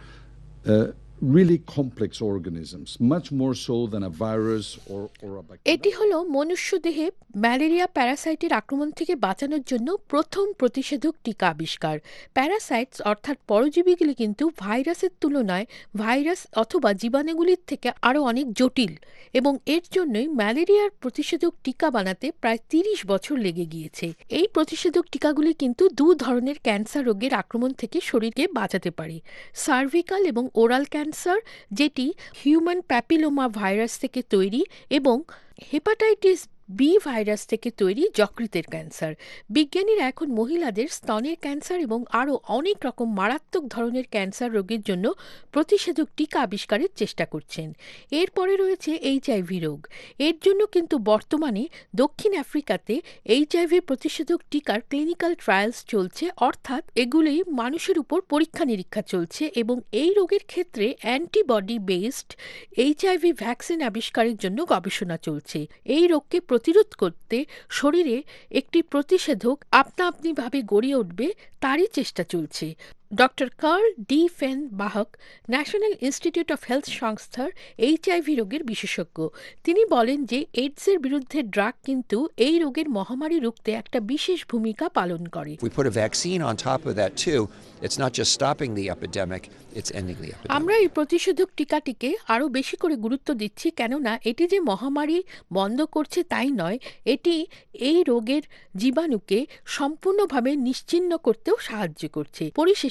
Speaker 24: really complex organisms, much more so than a virus or a bacteria.
Speaker 20: এটি হলো মনুষ্য দেহে ম্যালেরিয়া প্যারাসাইটের আক্রমণ থেকে বাঁচানোর জন্য প্রথম প্রতিষেধক টিকা আবিষ্কার। প্যারাসাইটস অর্থাৎ পরজীবীগুলি কিন্তু ভাইরাসের তুলনায় ভাইরাস অথবা জীবাণুগুলির থেকে আরও অনেক জটিল এবং এর জন্যই ম্যালেরিয়ার প্রতিষেধক টিকা বানাতে প্রায় 30 বছর লেগে গিয়েছে। এই প্রতিষেধক টিকাগুলি কিন্তু দু ধরনের ক্যান্সার রোগের আক্রমণ থেকে শরীরকে বাঁচাতে পারে, সার্ভিক্যাল এবং ওরাল ক্যান্সার যেটি হিউম্যান প্যাপিলোমা ভাইরাস থেকে তৈরি এবং হেপাটাইটিস বি ভাইরাস থেকে তৈরি যকৃতের ক্যান্সার। বিজ্ঞানীরা এখন মহিলাদের স্তনের ক্যান্সার এবং আরও অনেক রকম মারাত্মক ধরনের ক্যান্সার রোগের জন্য প্রতিষেধক টিকা আবিষ্কারের চেষ্টা করছেন। এরপরে রয়েছে HIV রোগ। এর জন্য কিন্তু বর্তমানে দক্ষিণ আফ্রিকাতে HIV প্রতিষেধক টিকার ক্লিনিক্যাল ট্রায়ালস চলছে, অর্থাৎ এগুলি মানুষের উপর পরীক্ষা নিরীক্ষা চলছে এবং এই রোগের ক্ষেত্রে অ্যান্টিবডি বেসড HIV ভ্যাকসিন আবিষ্কারের জন্য গবেষণা চলছে। এই রোগকে প্রতিরোধ করতে শরীরে একটি প্রতিষেধক আপনা-আপনিভাবে গড়ে উঠবে তারই চেষ্টা চলছে। ডক্টর কার্ল ডি ফেন বাহক ন্যাশনাল ইনস্টিটিউট অফ হেলথ সংস্থার HIV রোগের বিশেষজ্ঞ। তিনি বলেন যে এইডসের বিরুদ্ধে ড্রাগ কিন্তু এই রোগের মহামারী রুখতে একটা বিশেষ ভূমিকা পালন করে।
Speaker 25: We put a vaccine on top of that too. It's not just stopping the epidemic, it's ending the epidemic.
Speaker 20: আমরা এই প্রতিষেধক টিকাটিকে আরও বেশি করে গুরুত্ব দিচ্ছি, কেননা এটি যে মহামারী বন্ধ করছে তাই নয়, এটি এই রোগের জীবাণুকে সম্পূর্ণভাবে নিশ্চিহ্ন করতেও সাহায্য করছে। পরিশেষে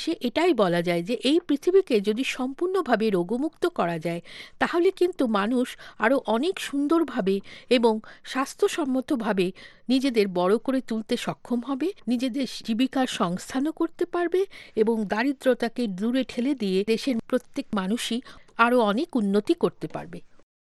Speaker 20: শেষে এটাই বলা যায় যে এই পৃথিবীকে যদি সম্পূর্ণভাবে রোগমুক্ত করা যায় তাহলে কিন্তু মানুষ আরও অনেক সুন্দরভাবে এবং স্বাস্থ্যসম্মতভাবে নিজেদের বড় করে তুলতে সক্ষম হবে, নিজেদের জীবিকার সংস্থানও করতে পারবে এবং দারিদ্রতাকে দূরে ঠেলে দিয়ে দেশের প্রত্যেক মানুষই আরও অনেক উন্নতি করতে পারবে।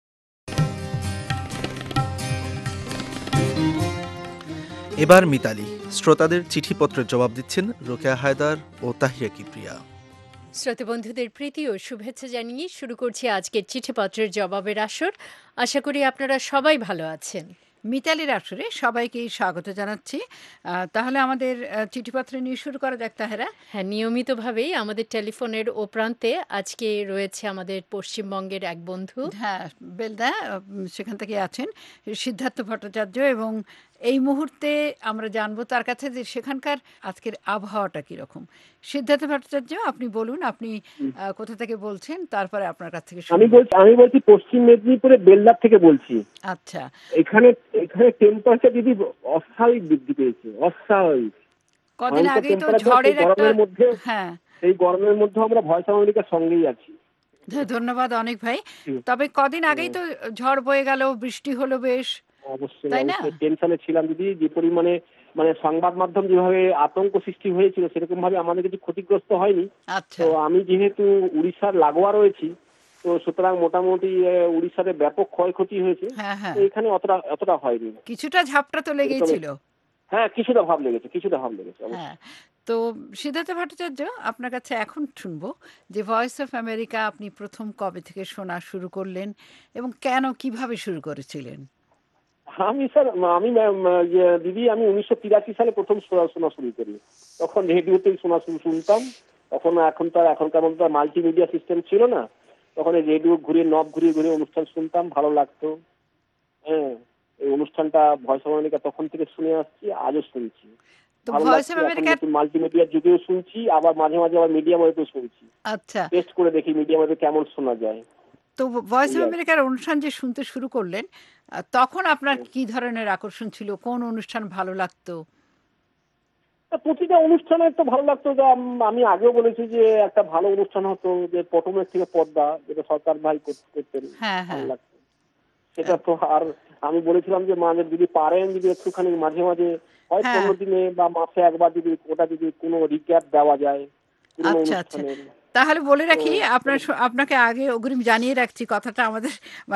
Speaker 1: এবার মিতালি শ্রোতাদের চিঠিপত্রের জবাব দিচ্ছেন রোকেয়া হায়দার ও তাহিয়া কিপ্রিয়া।
Speaker 2: শ্রোতা বন্ধুদের প্রীতি ও শুভেচ্ছা জানিয়ে শুরু করছি আজকের চিঠিপত্রের জবাবের আসর। আশা করি আপনারা সবাই ভালো আছেন।
Speaker 11: মিতালির আসরে সবাইকেই স্বাগত জানাচ্ছি। তাহলে আমাদের চিঠিপত্র নিয়ে শুরু করা যাক তাহেরা।
Speaker 2: হ্যাঁ, নিয়মিতভাবেই আমাদের টেলিফোনের ও প্রান্তে আজকে রয়েছে আমাদের পশ্চিমবঙ্গের এক বন্ধু।
Speaker 11: হ্যাঁ, বেলদা সেখান থেকে আছেন সিদ্ধার্থ ভট্টাচার্য, এবং এই মুহূর্তে আমরা জানবো তার কাছে যে সেখানকার আজকের আবহাওয়াটা কীরকম। সিদ্ধার্থ ভট্টাচার্য, আপনি বলুন আপনি কোথা থেকে বলছেন, তারপরে আপনার কাছ থেকে
Speaker 13: আমি বলছি পশ্চিম মেদিনীপুরে বেলদার থেকে বলছি।
Speaker 11: আচ্ছা,
Speaker 13: এখানে টেম্পারেচার দিদি অস্বাভাবিক বৃদ্ধি পেয়েছে, অস্বাভাবিক।
Speaker 11: কদিন আগেই তো ঝড়ের একটা, হ্যাঁ
Speaker 13: এই গরমের মধ্যে আমরা ভয়েস অফ আমেরিকার সঙ্গেই আছি।
Speaker 11: ধন্যবাদ অনেক ভাই। তবে কদিন আগেই তো ঝড় বয়ে গেল, বৃষ্টি হলো বেশ,
Speaker 13: অবশ্যই
Speaker 11: তাই না?
Speaker 13: টেনশনে ছিলাম দিদি, যে পরিমাণে সংবাদ মাধ্যম যেভাবে আতঙ্ক সৃষ্টি হয়েছিল সেরকম ভাবে আমাদের কিছু ক্ষতিগ্রস্ত হয়নি।
Speaker 11: আচ্ছা,
Speaker 13: তো আমি যেহেতু উড়িষ্যার লাগোয়া রয়েছি, তো সুতরাং মোটামুটি উড়িষ্যার ব্যাপক ক্ষয়ক্ষতি হয়েছে।
Speaker 11: হ্যাঁ,
Speaker 13: এখানে অতটা হয়নি,
Speaker 11: কিছুটা ঝাপটা তো লেগেই ছিল।
Speaker 13: হ্যাঁ, কিছুটা ভাব লেগেছে।
Speaker 11: হ্যাঁ, তো সিদ্ধার্থ ভট্টাচার্য, আপনার কাছে এখন শুনবো যে ভয়েস অফ আমেরিকা আপনি প্রথম কবে থেকে শোনা শুরু করলেন এবং কেন, কিভাবে শুরু করেছিলেন?
Speaker 13: আমি দিদি 1983 সালে প্রথম শোনা শুরু করি। তখন রেডিওতেই শুনতাম। এখনকার মতো মাল্টিমিডিয়া সিস্টেম ছিল না। তখন রেডিও নব ঘুরিয়ে অনুষ্ঠান শুনতাম, ভালো লাগতো। হ্যাঁ, এই অনুষ্ঠানটা ভয়েস অফ আমেরিকা তখন থেকে শুনে আসছি, আজও শুনছি। মাল্টিমিডিয়ার যুগেও শুনছি, আবার মাঝে মাঝে আবার মিডিয়াম ওয়েভেও শুনছি।
Speaker 11: আচ্ছা,
Speaker 13: টেস্ট করে দেখি মিডিয়াম ওয়েভে কেমন শোনা যায়।
Speaker 11: তো ভয়েস অফ আমেরিকার অনুষ্ঠান যে শুনতে শুরু করলেন, তখন আপনার কি ধরনের আকর্ষণ ছিল? কোন অনুষ্ঠান ভালো লাগতো?
Speaker 13: প্রতিটা অনুষ্ঠানে তো ভালো লাগতো। আমি আগেও বলেছি যে একটা ভালো অনুষ্ঠান হতো যে পটমের থেকে পর্দা, যেটা সরকার ভাই করতেন, ভালো লাগতো সেটা। তো আর আমি বলেছিলাম যে যদি পারেন, যদি একটুখানি মাঝে মাঝে হয় 15 দিনে বা মাসে একবার যদি ওটা যদি কোনো রিক্যাপ দেওয়া যায়।
Speaker 11: আচ্ছা, তাহলে বলে রাখি, আপনাকে আগে অগ্রিম জানিয়ে রাখছি, কথাটা আমাদের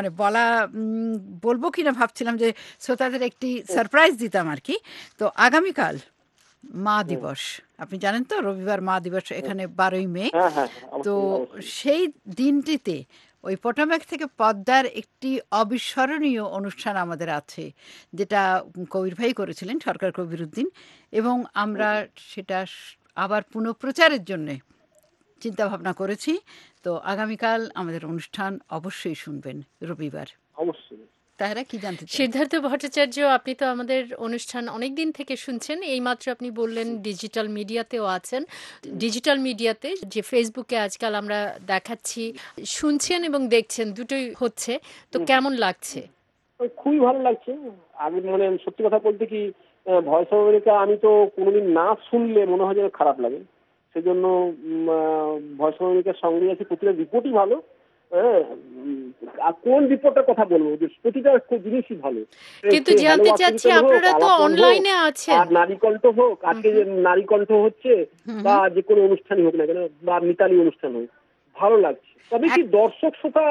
Speaker 11: বলবো কিনা ভাবছিলাম, যে শ্রোতাদের একটি সারপ্রাইজ দিতাম আর কি। তো আগামীকাল মা দিবস, আপনি জানেন তো, রবিবার মা দিবস এখানে 12ই মে। তো সেই দিনটিতে ওই পটোম্যাক থেকে পদ্মার একটি অবিস্মরণীয় অনুষ্ঠান আমাদের আছে, যেটা কবির ভাই করেছিলেন, সরকার কবিরউদ্দিন, এবং আমরা সেটা আবার পুনঃপ্রচারের জন্যে চিন্তা ভাবনা করেছি। তো আগামীকাল আমাদের অনুষ্ঠান অবশ্যই শুনবেন, রবিবার।
Speaker 13: অবশ্যই।
Speaker 11: তাহলে কি জানতে চান?
Speaker 2: সিদ্ধার্থ ভট্টাচার্য, আপনি তো আমাদের অনুষ্ঠান অনেক দিন থেকে শুনছেন। এইমাত্র আপনি বললেন ডিজিটাল মিডিয়াতেও আছেন। ডিজিটাল মিডিয়াতে যে ফেসবুকে আজকাল আমরা দেখাচ্ছি, শুনছেন এবং দেখছেন, দুটোই হচ্ছে, তো কেমন লাগছে?
Speaker 13: খুবই ভালো লাগছে। আমি সত্যি কথা বলতে কি, ভয়েস অফ আমেরিকা আমি তো কোনোদিন না শুনলে মনে হয় যেন খারাপ লাগে। সেজন্য ভয়েস অফ আমেরিকার সঙ্গে আছে, প্রতিটা রিপোর্টই ভালো। হ্যাঁ, আর কোন রিপোর্টের কথা বলবো, যে প্রতিটা জিনিসই ভালো।
Speaker 2: কিন্তু জানতে চাচ্ছি, আপনারা তো অনলাইনে আছেন,
Speaker 13: আর নারীকণ্ঠ হোক, আজকে যে নারীকণ্ঠ হচ্ছে, বা যে কোনো অনুষ্ঠানই হোক না কেন, বা মিতালি অনুষ্ঠান হোক, ভালো লাগছে। তবে কি দর্শক শ্রোতা,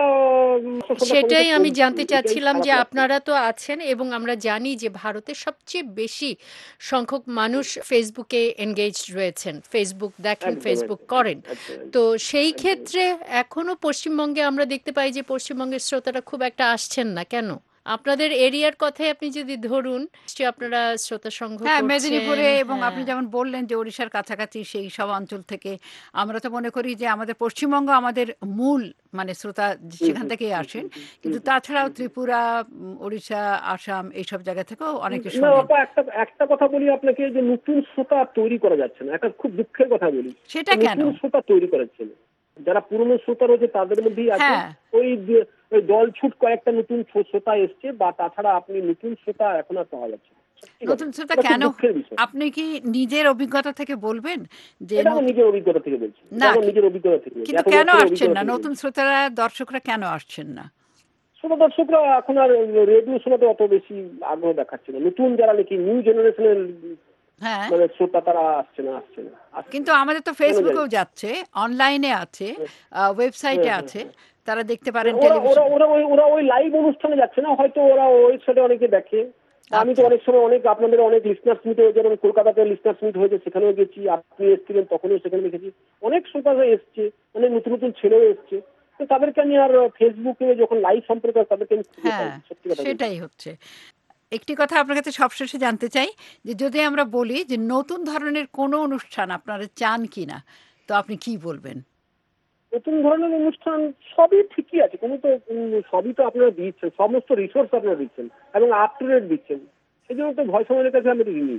Speaker 2: সেটাই আমি জানতে চাচ্ছিলাম যে আপনারা তো আছেন, এবং আমরা জানি যে ভারতের সবচেয়ে বেশি সংখ্যক মানুষ ফেসবুকে এনগেজ রয়েছেন, ফেসবুক দেখেন, ফেসবুক করেন। তো সেই ক্ষেত্রে এখনো পশ্চিমবঙ্গে আমরা দেখতে পাই যে পশ্চিমবঙ্গের শ্রোতারা খুব একটা আসছেন না, কেন? আপনাদের এরিয়ার কথাই আপনি যদি ধরুন, আপনারা শ্রোতা সংঘ করছেন
Speaker 11: মেদিনীপুরে, এবং আপনি যেমন বললেন যে ওড়িশার কাছাকাছি সেই সব অঞ্চল থেকে, আমরা তো মনে করি যে আমাদের পশ্চিমবঙ্গ আমাদের মূল শ্রোতা সেখান থেকেই আসেন, কিন্তু তাছাড়াও ত্রিপুরা, ওড়িশা, আসাম এইসব জায়গা থেকেও অনেকে শোনেন।
Speaker 13: একটা কথা বলি আপনাকে, যে নতুন শ্রোতা তৈরি করা যাচ্ছে না, একটা খুব দুঃখের কথা বলি।
Speaker 11: সেটা কেন?
Speaker 13: নতুন শ্রোতা তৈরি করা যাচ্ছে না। যারা পুরনো শ্রোতা রয়েছে তাদের মধ্যেই আছে ওই দল ছুট কয়েকটা নতুন শ্রোতা এসছে, বা তাছাড়া আপনি নতুন শ্রোতা এখন আর পাওয়া যাচ্ছে না। সত্যি
Speaker 11: নতুন
Speaker 13: কথা।
Speaker 11: শ্রোতা
Speaker 13: এটা খুব
Speaker 11: কেন
Speaker 13: দুঃখের বিষয়।
Speaker 11: আপনি কি নিজের অভিজ্ঞতা থেকে বলবেন যে
Speaker 13: এটা আমার নিজের অভিজ্ঞতা থেকে বলছি, এটা
Speaker 11: না
Speaker 13: আমার নিজের অভিজ্ঞতা থেকে বলছি,
Speaker 11: কিন্তু
Speaker 13: এত
Speaker 11: কেন
Speaker 13: বছরের
Speaker 11: আসছেন
Speaker 13: অভিজ্ঞতা
Speaker 11: না
Speaker 13: থেকে
Speaker 11: নতুন
Speaker 13: বলছি।
Speaker 11: শ্রোতারা দর্শকরা কেন আসছেন না?
Speaker 13: ছোট দর্শকরা এখন আর রেডিও শোনাতে অত বেশি আগ্রহ দেখাচ্ছে না। নতুন যারা নাকি নিউ জেনারেশনের
Speaker 11: হ্যাঁ
Speaker 13: মানে শ্রোতা তারা আসছে না।
Speaker 11: কিন্তু আমাদের তো
Speaker 13: কেন জানি
Speaker 11: ফেসবুকেও যাচ্ছে, অনলাইনে আছে, ওয়েবসাইটে
Speaker 13: হ্যাঁ,
Speaker 11: আছে, তারা দেখতে পারেন
Speaker 13: ওরা ওরা
Speaker 11: টেলিভিশন।
Speaker 13: ওরা ওই লাইভ অনুষ্ঠানে যাচ্ছে না, হয়তো ওরা ওয়েবসাইটে অনেকে দেখে। আমি তো অনেক সময় অনেক আপনাদের অনেক লিসনার্স মিট হয়েছে, যেমন কলকাতাতে লিসনার্স মিট হয়েছে, সেখানেও গেছি, আপনি এসেছিলেন তখনও সেখানে দেখেছি অনেক শ্রোতারা এসছে, অনেক নতুন নতুন ছেলেও এসছে। তো তাদেরকে আমি আর ফেসবুকে যখন লাইভ সম্পর্ক তাদেরকে আমি খুঁজে পাই,
Speaker 11: হ্যাঁ
Speaker 13: সত্যি কথা বলতে।
Speaker 11: সেটাই হচ্ছে। একটি কথা আপনার কাছে সবশেষে জানতে চাই যে যদি আমরা বলি যে নতুন ধরনের কোনো অনুষ্ঠান আপনারা চান কিনা, তো আপনি কি বলবেন?
Speaker 13: নতুন ধরনের অনুষ্ঠান সবই ঠিকই আছে, কোনো তো সবই তো আপনারা দিচ্ছেন, সমস্ত রিসোর্স আপনারা দিচ্ছেন এবং আপ টু ডেট দিচ্ছেন, সেই জন্য তো ভয় সময়ের কাছে আমি ঋণী।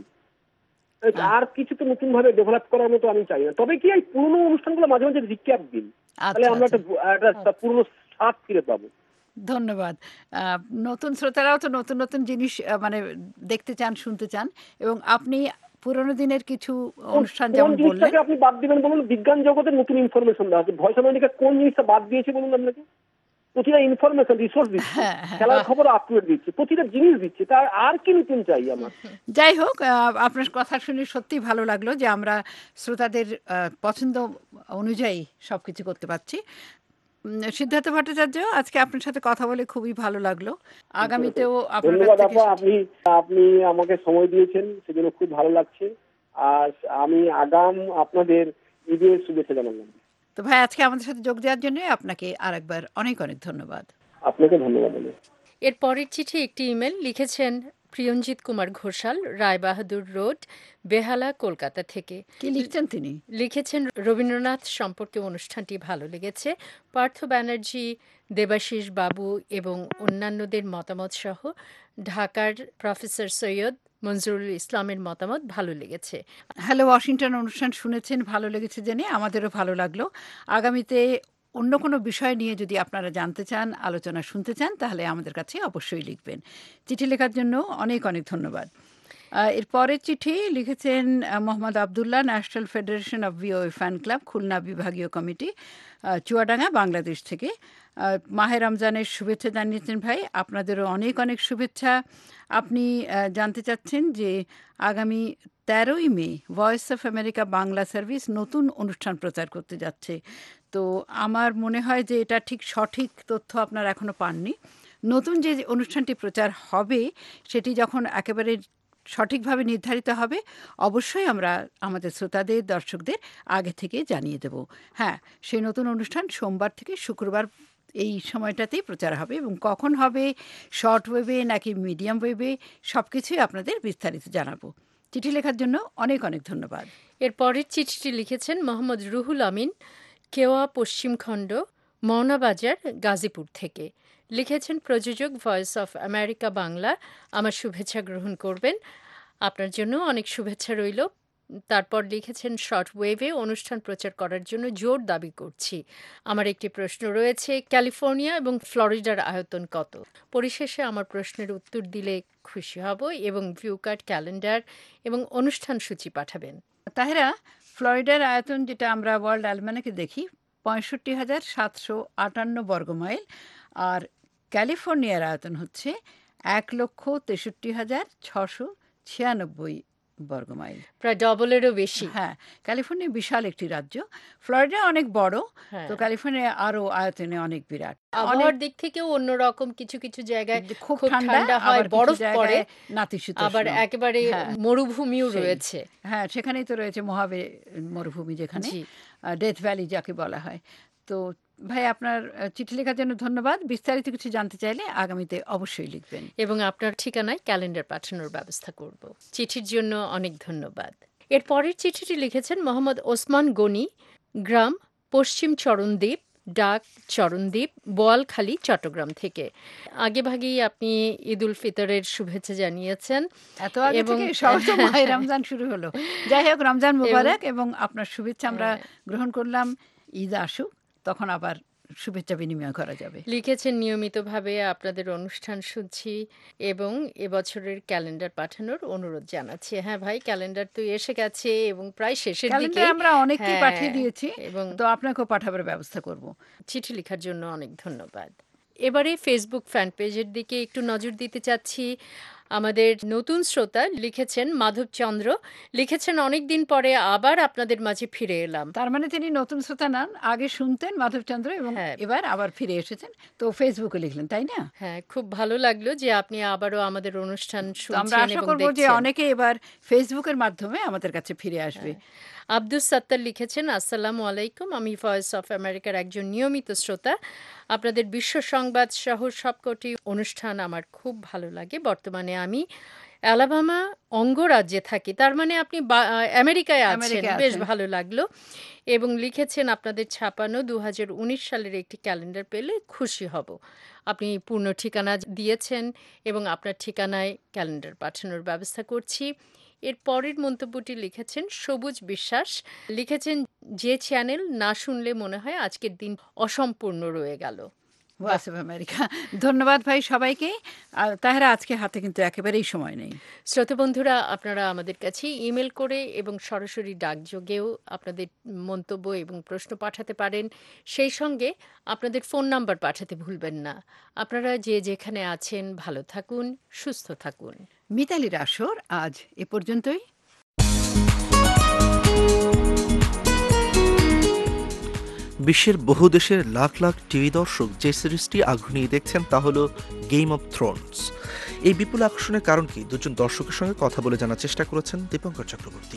Speaker 13: আর কিছু তো নতুন ভাবে ডেভেলপ করার মতো আমি চাই না। তবে কি এই পুরনো অনুষ্ঠানগুলো মাঝে মাঝে রিক্যাপ দিন, তাহলে আমরা একটা পুরনো স্বাদ ফিরে পাবো।
Speaker 11: ধন্যবাদ। নতুন শ্রোতারাও তো নতুন নতুন জিনিস মানে দেখতে চান, শুনতে চান, এবং আপনি পুরোনো দিনের কিছু অনুষ্ঠান
Speaker 13: কোন
Speaker 11: যেমন বললেন।
Speaker 13: জিনিসটাকে আপনি বাদ দিবেন বলুন? বিজ্ঞান জগতের নতুন ইনফরমেশন দেওয়া হচ্ছে। ভয়েস অফ আমেরিকা কোন জিনিসটা বাদ দিয়েছে বলুন আপনাকে? প্রতিটা ইনফরমেশন রিসোর্স দিচ্ছে, খেলার খবর আপ টু ডেট দিচ্ছে, প্রতিটা জিনিস দিচ্ছে, তার আর কি নতুন চাই আমার?
Speaker 11: যাই হোক, আপনার কথা শুনে সত্যি ভালো লাগলো যে আমরা শ্রোতাদের পছন্দ অনুযায়ী সবকিছু করতে পারছি। সিদ্ধার্থ ভট্টাচার্য, আজকে আপনার সাথে কথা বলে খুবই ভালো লাগলো। আগামীতেও আপনার কাছ
Speaker 13: ধন্যবাদ
Speaker 11: থেকে
Speaker 13: আপা, আপনি আমাকে সময় দিয়েছেন, সেজন্য খুব ভালো লাগছে। আর আমি আগাম আপনাদের ঈদের শুভেচ্ছা জানালাম।
Speaker 11: তো ভাই, আজকে আমাদের সাথে যোগ দেওয়ার জন্য আপনাকে আরেকবার অনেক অনেক ধন্যবাদ।
Speaker 13: আপনাকে ধন্যবাদ।
Speaker 2: এর পরের চিঠি একটি ইমেল লিখেছেন প্রিয়ঞ্জিত কুমার ঘোষাল, রায়বাহাদুর রোড, বেহালা, কলকাতা থেকে।
Speaker 11: কি লিখছেন তিনি?
Speaker 2: লিখেছেন রবীন্দ্রনাথ সম্পর্কে অনুষ্ঠানটি ভালো লেগেছে। পার্থ ব্যানার্জি, দেবাশিস বাবু এবং অন্যান্যদের মতামত সহ ঢাকার প্রফেসর সৈয়দ মনজুরুল ইসলামের মতামত ভালো লেগেছে।
Speaker 11: হ্যালো ওয়াশিংটন অনুষ্ঠান শুনেছেন, ভালো লেগেছে জেনে আমাদেরও ভালো লাগলো। আগামীতে অন্য কোনো বিষয় নিয়ে যদি আপনারা জানতে চান, আলোচনা শুনতে চান, তাহলে আমাদের কাছে অবশ্যই লিখবেন। চিঠি লেখার জন্য অনেক অনেক ধন্যবাদ। এর পরের চিঠি লিখেছেন Mohammad Abdullah, national federation of VOA fan club, Khulna বিভাগীয় কমিটি, চুয়াডাঙ্গা, বাংলাদেশ থেকে। মাহে রমজানের শুভেচ্ছা জানিয়েছেন ভাই, আপনাদেরও অনেক অনেক শুভেচ্ছা। আপনি জানতে চাচ্ছেন যে আগামী 13ই May voice of America Bangla service নতুন অনুষ্ঠান প্রচার করতে যাচ্ছে। তো আমার মনে হয় যে এটা ঠিক সঠিক তথ্য আপনারা এখনও পাননি। নতুন যে অনুষ্ঠানটি প্রচার হবে সেটি যখন একেবারে সঠিকভাবে নির্ধারিত হবে, অবশ্যই আমরা আমাদের শ্রোতাদের, দর্শকদের আগে থেকে জানিয়ে দেব। হ্যাঁ, সেই নতুন অনুষ্ঠান সোমবার থেকে শুক্রবার এই সময়টাতেই প্রচার হবে, এবং কখন হবে, শর্ট ওয়েবে নাকি মিডিয়াম ওয়েবে, সব কিছুই আপনাদের বিস্তারিত জানাবো। চিঠি লেখার জন্য অনেক অনেক ধন্যবাদ।
Speaker 2: এর পরের চিঠিটি লিখেছেন মোহাম্মদ রুহুল আমিন, কেওয়া পশ্চিমখণ্ড, মৌনাবাজার, গাজীপুর থেকে। লিখেছেন প্রযোজক ভয়েস অফ আমেরিকা বাংলা, আমার শুভেচ্ছা গ্রহণ করবেন। আপনার জন্য অনেক শুভেচ্ছা রইল। তারপর লিখেছেন শর্ট ওয়েভে অনুষ্ঠান প্রচার করার জন্য জোর দাবি করছি। আমার একটি প্রশ্ন রয়েছে, ক্যালিফোর্নিয়া এবং ফ্লোরিডার আয়তন কত? পরিশেষে আমার প্রশ্নের উত্তর দিলে খুশি হব এবং ভিউ কার্ড, ক্যালেন্ডার এবং অনুষ্ঠান সূচি পাঠাবেন।
Speaker 11: তাহেরা, ফ্লোরিডার আয়তন যেটা আমরা ওয়ার্ল্ড অ্যালমানাকে দেখি 65,758 বর্গমাইল, আর ক্যালিফোর্নিয়ার আয়তন হচ্ছে 1,63,696 বর্গমাইল,
Speaker 2: প্রায় ডবলেরও বেশি।
Speaker 11: হ্যাঁ, ক্যালিফোর্নিয়া বিশাল একটি রাজ্য, ফ্লোরিডা অনেক বড়, তো ক্যালিফোর্নিয়া আরো আয়তনে অনেক বিরাট।
Speaker 2: আবহাওয়ার দিক থেকেও অন্যরকম, কিছু কিছু জায়গায়
Speaker 11: খুব
Speaker 2: ঠান্ডা হয়, বরফ পড়ে,
Speaker 11: নাতিশীতোষ্ণ,
Speaker 2: আবার একেবারে মরুভূমিও রয়েছে।
Speaker 11: হ্যাঁ, সেখানেই তো রয়েছে মহাবে মরুভূমি, যেখানে ডেথ ভ্যালি যাকে বলা হয়। তো ভাই, আপনার চিঠি লেখার জন্য ধন্যবাদ। বিস্তারিত কিছু জানতে চাইলে আগামীতে অবশ্যই লিখবেন,
Speaker 2: এবং আপনার ঠিকানায় ক্যালেন্ডার পাঠানোর ব্যবস্থা করব। চিঠির জন্য অনেক ধন্যবাদ। এর পরের চিঠিটি লিখেছেন মোহাম্মদ ওসমান গনি, গ্রাম পশ্চিম চরণদ্বীপ, ডাক চরণদ্বীপ, বোয়ালখালী, চট্টগ্রাম থেকে। আগেভাগেই আপনি ঈদ উল ফিতরের শুভেচ্ছা জানিয়েছেন।
Speaker 11: এত আগে থেকে সবাই তো মাহে রমজান শুরু হলো। যাই হোক, রমজান মোবারক, এবং আপনার শুভেচ্ছা আমরা গ্রহণ করলাম। ঈদ আসুক, তখন আবার শুভেচ্ছা বিনিময় করা যাবে।
Speaker 2: লিখেছেন নিয়মিতভাবে আপনাদের অনুষ্ঠান শুনছি এবং এবছরের ক্যালেন্ডার পাঠানোর অনুরোধ জানাচ্ছি। হ্যাঁ ভাই, ক্যালেন্ডার তো এসে গেছে এবং প্রায় শেষের দিকে।
Speaker 11: ক্যালেন্ডার আমরা অনেককেই
Speaker 2: হ্যাঁ,
Speaker 11: পাঠিয়ে দিয়েছি,
Speaker 2: এবং
Speaker 11: তো আপনাকেও পাঠাবার ব্যবস্থা করব।
Speaker 2: চিঠি লেখার জন্য অনেক ধন্যবাদ। এবারে ফেসবুক ফ্যান পেজের দিকে একটু নজর দিতে চাচ্ছি। আমাদের নতুন শ্রোতা লিখেছেন মাধবচন্দ্র, লিখেছেন অনেক দিন পরে আবার আপনাদের মাঝে ফিরে এলাম।
Speaker 11: তার মানে তিনি নতুন শ্রোতা নন, আগে শুনতেন মাধবচন্দ্র এবং এবার আবার ফিরে এসেছেন, তো ফেসবুকে লিখলেন, তাই না?
Speaker 2: হ্যাঁ, খুব ভালো লাগলো যে আপনি আবারও আমাদের অনুষ্ঠান
Speaker 11: তো আমরা
Speaker 2: শুনছেন
Speaker 11: আশা
Speaker 2: এবং
Speaker 11: করব যে
Speaker 2: দেখছেন।
Speaker 11: অনেকে এবার ফেসবুকের মাধ্যমে আমাদের কাছে ফিরে আসবে।
Speaker 2: আব্দুস সাত্তার লিখেছেন, আসসালামু আলাইকুম, আমি ভয়েস অফ আমেরিকার একজন নিয়মিত শ্রোতা। আপনাদের বিশ্ব সংবাদ সহ সবকটি অনুষ্ঠান আমার খুব ভালো লাগে। বর্তমানে আমি অ্যালাবামা অঙ্গরাজ্যে থাকি। তার মানে আপনি আমেরিকায় আছেন, বেশ ভালো লাগলো। এবং লিখেছেন আপনাদের ছাপানো 2019 সালের একটি ক্যালেন্ডার পেলে খুশি হব। আপনি পূর্ণ ঠিকানা দিয়েছেন এবং আপনার ঠিকানায় ক্যালেন্ডার পাঠানোর ব্যবস্থা করছি। এর পরের মন্তব্যটি লিখেছেন সবুজ বিশ্বাস, লিখেছেন যে চ্যানেল না শুনলে মনে হয় আজকের দিন অসম্পূর্ণ রয়ে গেল।
Speaker 11: ভয়েস অফ আমেরিকা, ধন্যবাদ ভাই সবাইকে। তাহারা আজকে হাতে কিন্তু একেবারেই সময় নেই।
Speaker 2: শ্রোতা বন্ধুরা, আপনারা আমাদের কাছে ইমেল করে এবং সরাসরি ডাকযোগেও আপনাদের মন্তব্য এবং প্রশ্ন পাঠাতে পারেন। সেই সঙ্গে আপনাদের ফোন নাম্বার পাঠাতে ভুলবেন না। আপনারা যে যেখানে আছেন ভালো থাকুন, সুস্থ থাকুন।
Speaker 11: মিতালির আসর আজ এ পর্যন্তই।
Speaker 1: বিশ্বের বহু দেশের লাখ লাখ টিভি দর্শক যে সিরিজটি আগ্রহ নিয়ে দেখছেন তা হলো গেম অফ থ্রোনস। এই বিপুল আকর্ষণের কারণ কি, দুজন দর্শকের সঙ্গে কথা বলে জানার চেষ্টা করেছেন দীপঙ্কর চক্রবর্তী।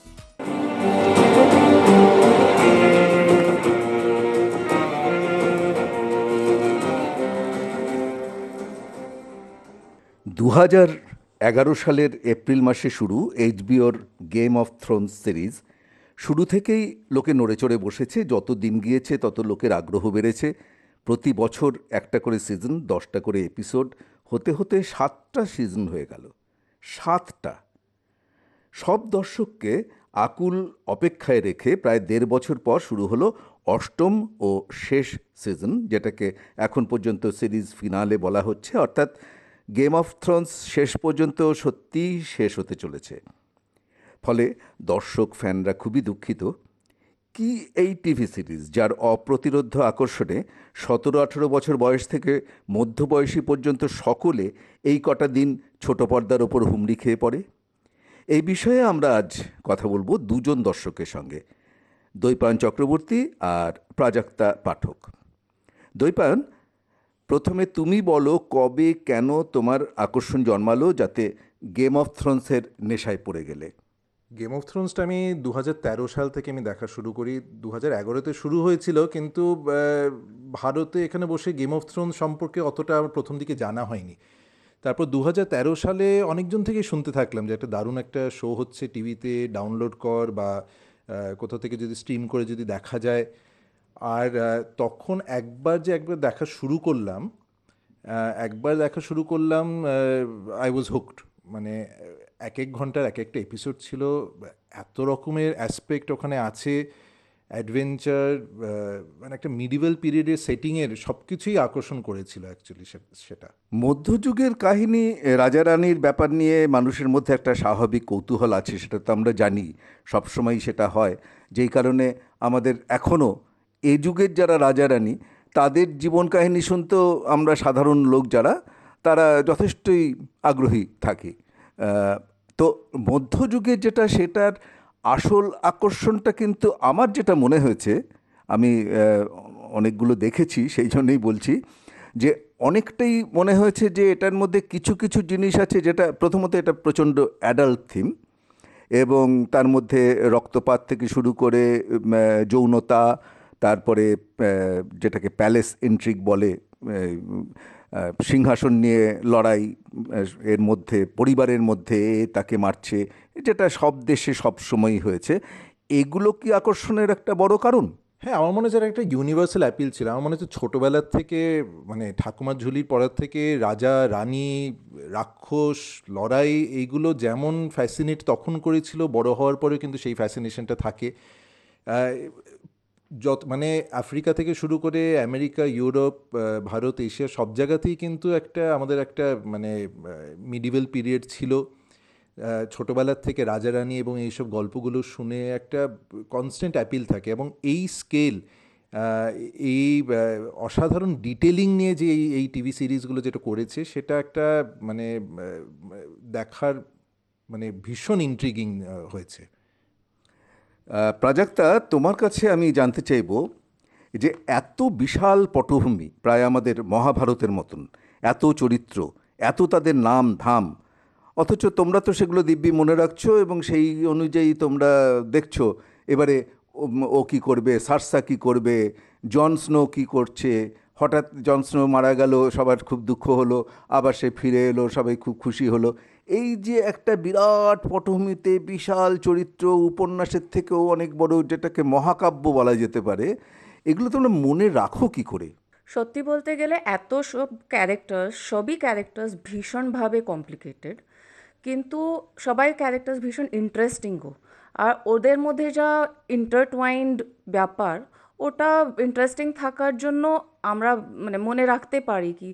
Speaker 4: 2011 সালের এপ্রিল মাসে শুরু এইচবিওর গেম অফ থ্রোনস সিরিজ শুরু থেকেই লোকে নড়ে চড়ে বসেছে। যত দিন গিয়েছে তত লোকের আগ্রহ বেড়েছে। প্রতি বছর একটা করে সিজন, 10টা করে এপিসোড, হতে হতে 7টা সিজন হয়ে গেল। 7টা। সব দর্শককে আকুল অপেক্ষায় রেখে প্রায় 1.5 বছর পর শুরু হলো 8ম ও শেষ সিজন, যেটাকে এখন পর্যন্ত সিরিজ ফিনালে বলা হচ্ছে। অর্থাৎ গেম অফ থ্রোনস শেষ পর্যন্ত সত্যিই শেষ হতে চলেছে। ফলে দর্শক ফ্যানরা খুবই দুঃখিত। কি এই টিভি সিরিজ যার অপ্রতিরোধ্য আকর্ষণে 17-18 বছর বয়স থেকে মধ্যবয়সী পর্যন্ত সকলে এই কটা দিন ছোট পর্দার ওপর হুমড়ি খেয়ে পড়ে? এই বিষয়ে আমরা আজ কথা বলবো দুজন দর্শকের সঙ্গে, দৈপায়ন চক্রবর্তী আর প্রাজক্তা পাঠক। দৈপায়ন, প্রথমে তুমি বলো কবে কেন তোমার আকর্ষণ জন্মালো যাতে গেম অফ থ্রোনসের নেশায় পড়ে গেলে?
Speaker 6: গেম অফ থ্রোনসটা আমি 2013 সাল থেকে আমি দেখা শুরু করি। 2011-তে শুরু হয়েছিল, কিন্তু ভারতে এখানে বসে গেম অফ থ্রোনস সম্পর্কে অতটা আমার প্রথম দিকে জানা হয়নি। তারপর 2013 সালে অনেকজন থেকে শুনতে থাকলাম যে একটা দারুণ একটা শো হচ্ছে টিভিতে, ডাউনলোড কর বা কোথাও থেকে যদি স্ট্রিম করে যদি দেখা যায়। আর তখন একবার দেখা শুরু করলাম, আই ওয়াজ হুকড। মানে 1 ঘন্টার একটা এপিসোড ছিল, এত রকমের অ্যাসপেক্ট ওখানে আছে, অ্যাডভেঞ্চার, মানে একটা মিডিভেল পিরিয়ডের সেটিংয়ের সব কিছুই আকর্ষণ করেছিল অ্যাকচুয়ালি সেটা।
Speaker 4: মধ্যযুগের কাহিনী, রাজা রানীর ব্যাপার নিয়ে মানুষের মধ্যে একটা স্বাভাবিক কৌতূহল আছে, সেটা তো আমরা জানি, সবসময়ই সেটা হয়। যেই কারণে আমাদের এখনও এ যুগের যারা রাজা রানী তাদের জীবন কাহিনী শুনতেও আমরা সাধারণ লোক যারা, তারা যথেষ্টই আগ্রহী থাকি। তো মধ্যযুগের যেটা, সেটার আসল আকর্ষণটা কিন্তু আমার যেটা মনে হয়েছে, আমি অনেকগুলো দেখেছি সেই জন্যই বলছি, যে অনেকটাই মনে হয়েছে যে এটার মধ্যে কিছু কিছু জিনিস আছে যেটা, প্রথমত এটা প্রচণ্ড অ্যাডাল্ট থিম, এবং তার মধ্যে রক্তপাত থেকে শুরু করে যৌনতা, তারপরে যেটাকে প্যালেস ইন্ট্রিগ বলে, সিংহাসন নিয়ে লড়াই, এর মধ্যে পরিবারের মধ্যে তাকে মারছে, যেটা সব দেশে সব সময়ই হয়েছে। এগুলো কি আকর্ষণের একটা বড় কারণ?
Speaker 6: হ্যাঁ, আমার মনে হচ্ছে একটা ইউনিভার্সাল অ্যাপিল ছিল। আমার মনে হচ্ছে ছোটোবেলার থেকে, মানে ঠাকুমার ঝুলির পড়ার থেকে রাজা রানী, রাক্ষস, লড়াই, এইগুলো যেমন ফ্যাসিনেট তখন করেছিল, বড় হওয়ার পরেও কিন্তু সেই ফ্যাসিনেশনটা থাকে। মানে আফ্রিকা থেকে শুরু করে আমেরিকা, ইউরোপ, ভারত, এশিয়া সব জায়গাতেই কিন্তু আমাদের একটা মানে মিডিভেল পিরিয়ড ছিল। ছোটোবেলার থেকে রাজা রানী এবং এইসব গল্পগুলো শুনে একটা কনস্ট্যান্ট অ্যাপিল থাকে, এবং এই স্কেল, এই অসাধারণ ডিটেলিং নিয়ে যে এই টিভি সিরিজগুলো যেটা করেছে, সেটা একটা মানে দেখার মানে ভীষণ ইন্ট্রিগিং হয়েছে।
Speaker 4: প্রাজক্তা, তোমার কাছে আমি জানতে চাইব যে এত বিশাল পটভূমি, প্রায় আমাদের মহাভারতের মতন, এত চরিত্র, এত তাদের নাম ধাম, অথচ তোমরা তো সেগুলো দিব্যি মনে রাখছো এবং সেই অনুযায়ী তোমরা দেখছো এবারে ও কী করবে, সার্সা কী করবে, জন স্নো কী করছে, হঠাৎ জন স্নো মারা গেল, সবার খুব দুঃখ হলো, আবার সে ফিরে এলো, সবাই খুব খুশি হলো। এই যে একটা বিরাট পটভূমিতে বিশাল চরিত্র, উপন্যাসের থেকেও অনেক বড়, যেটাকে মহাকাব্য বলা যেতে পারে, এগুলো তোমরা মনে রাখো কি করে?
Speaker 7: সত্যি বলতে গেলে এত সব সবই ক্যারেক্টার্স ভীষণভাবে কমপ্লিকেটেড, কিন্তু সবাই ক্যারেক্টার্স ভীষণ ইন্টারেস্টিংও। আর ওদের মধ্যে যা ইন্টারটুয়াইন্ড ব্যাপার, ওটা ইন্টারেস্টিং থাকার জন্য আমরা মানে মনে রাখতে পারি কি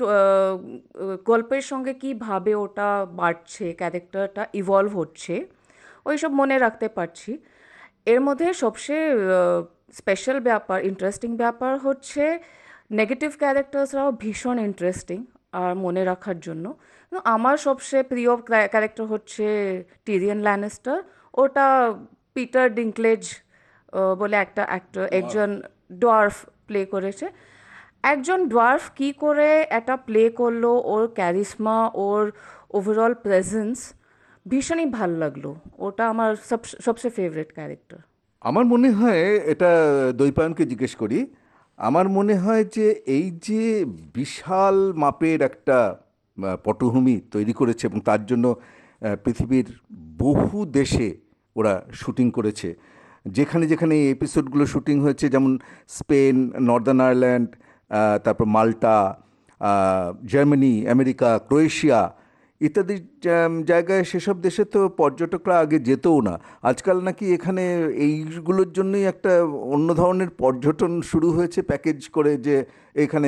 Speaker 7: গল্পের সঙ্গে কীভাবে ওটা বাড়ছে, ক্যারেক্টারটা ইভলভ হচ্ছে, ওইসব মনে রাখতে পারছি। এর মধ্যে সবচেয়ে স্পেশাল ব্যাপার, ইন্টারেস্টিং ব্যাপার হচ্ছে নেগেটিভ ক্যারেক্টার্সরাও ভীষণ ইন্টারেস্টিং আর মনে রাখার জন্য। আমার সবচেয়ে প্রিয় ক্যারেক্টার হচ্ছে টিরিয়ন ল্যানিস্টার। ওটা পিটার ডিঙ্কলেজ বলে একটা অ্যাক্টর, একজন ডোয়ার্ফ প্লে করেছে। একজন ডোয়ার্ফ কী করে এটা প্লে করলো, ওর ক্যারিসমা, ওর ওভারঅল প্রেজেন্স ভীষণই ভাল লাগলো। ওটা আমার সবচেয়ে ফেভারিট ক্যারেক্টার।
Speaker 4: আমার মনে হয়, এটা দৈপায়নকে জিজ্ঞেস করি, আমার মনে হয় যে এই যে বিশাল মাপের একটা পটভূমি তৈরি করেছে এবং তার জন্য পৃথিবীর বহু দেশে ওরা শুটিং করেছে, যেখানে যেখানে এই এপিসোডগুলো শুটিং হয়েছে, যেমন স্পেন, নর্দার্ন আয়ারল্যান্ড, তারপর মাল্টা, জার্মানি, আমেরিকা, ক্রোয়েশিয়া ইত্যাদি জায়গায়, সেসব দেশে তো পর্যটকরা আগে যেতও না। আজকাল নাকি এখানে এইগুলোর জন্যই একটা অন্য ধরনের পর্যটন শুরু হয়েছে, প্যাকেজ করে, যে এখানে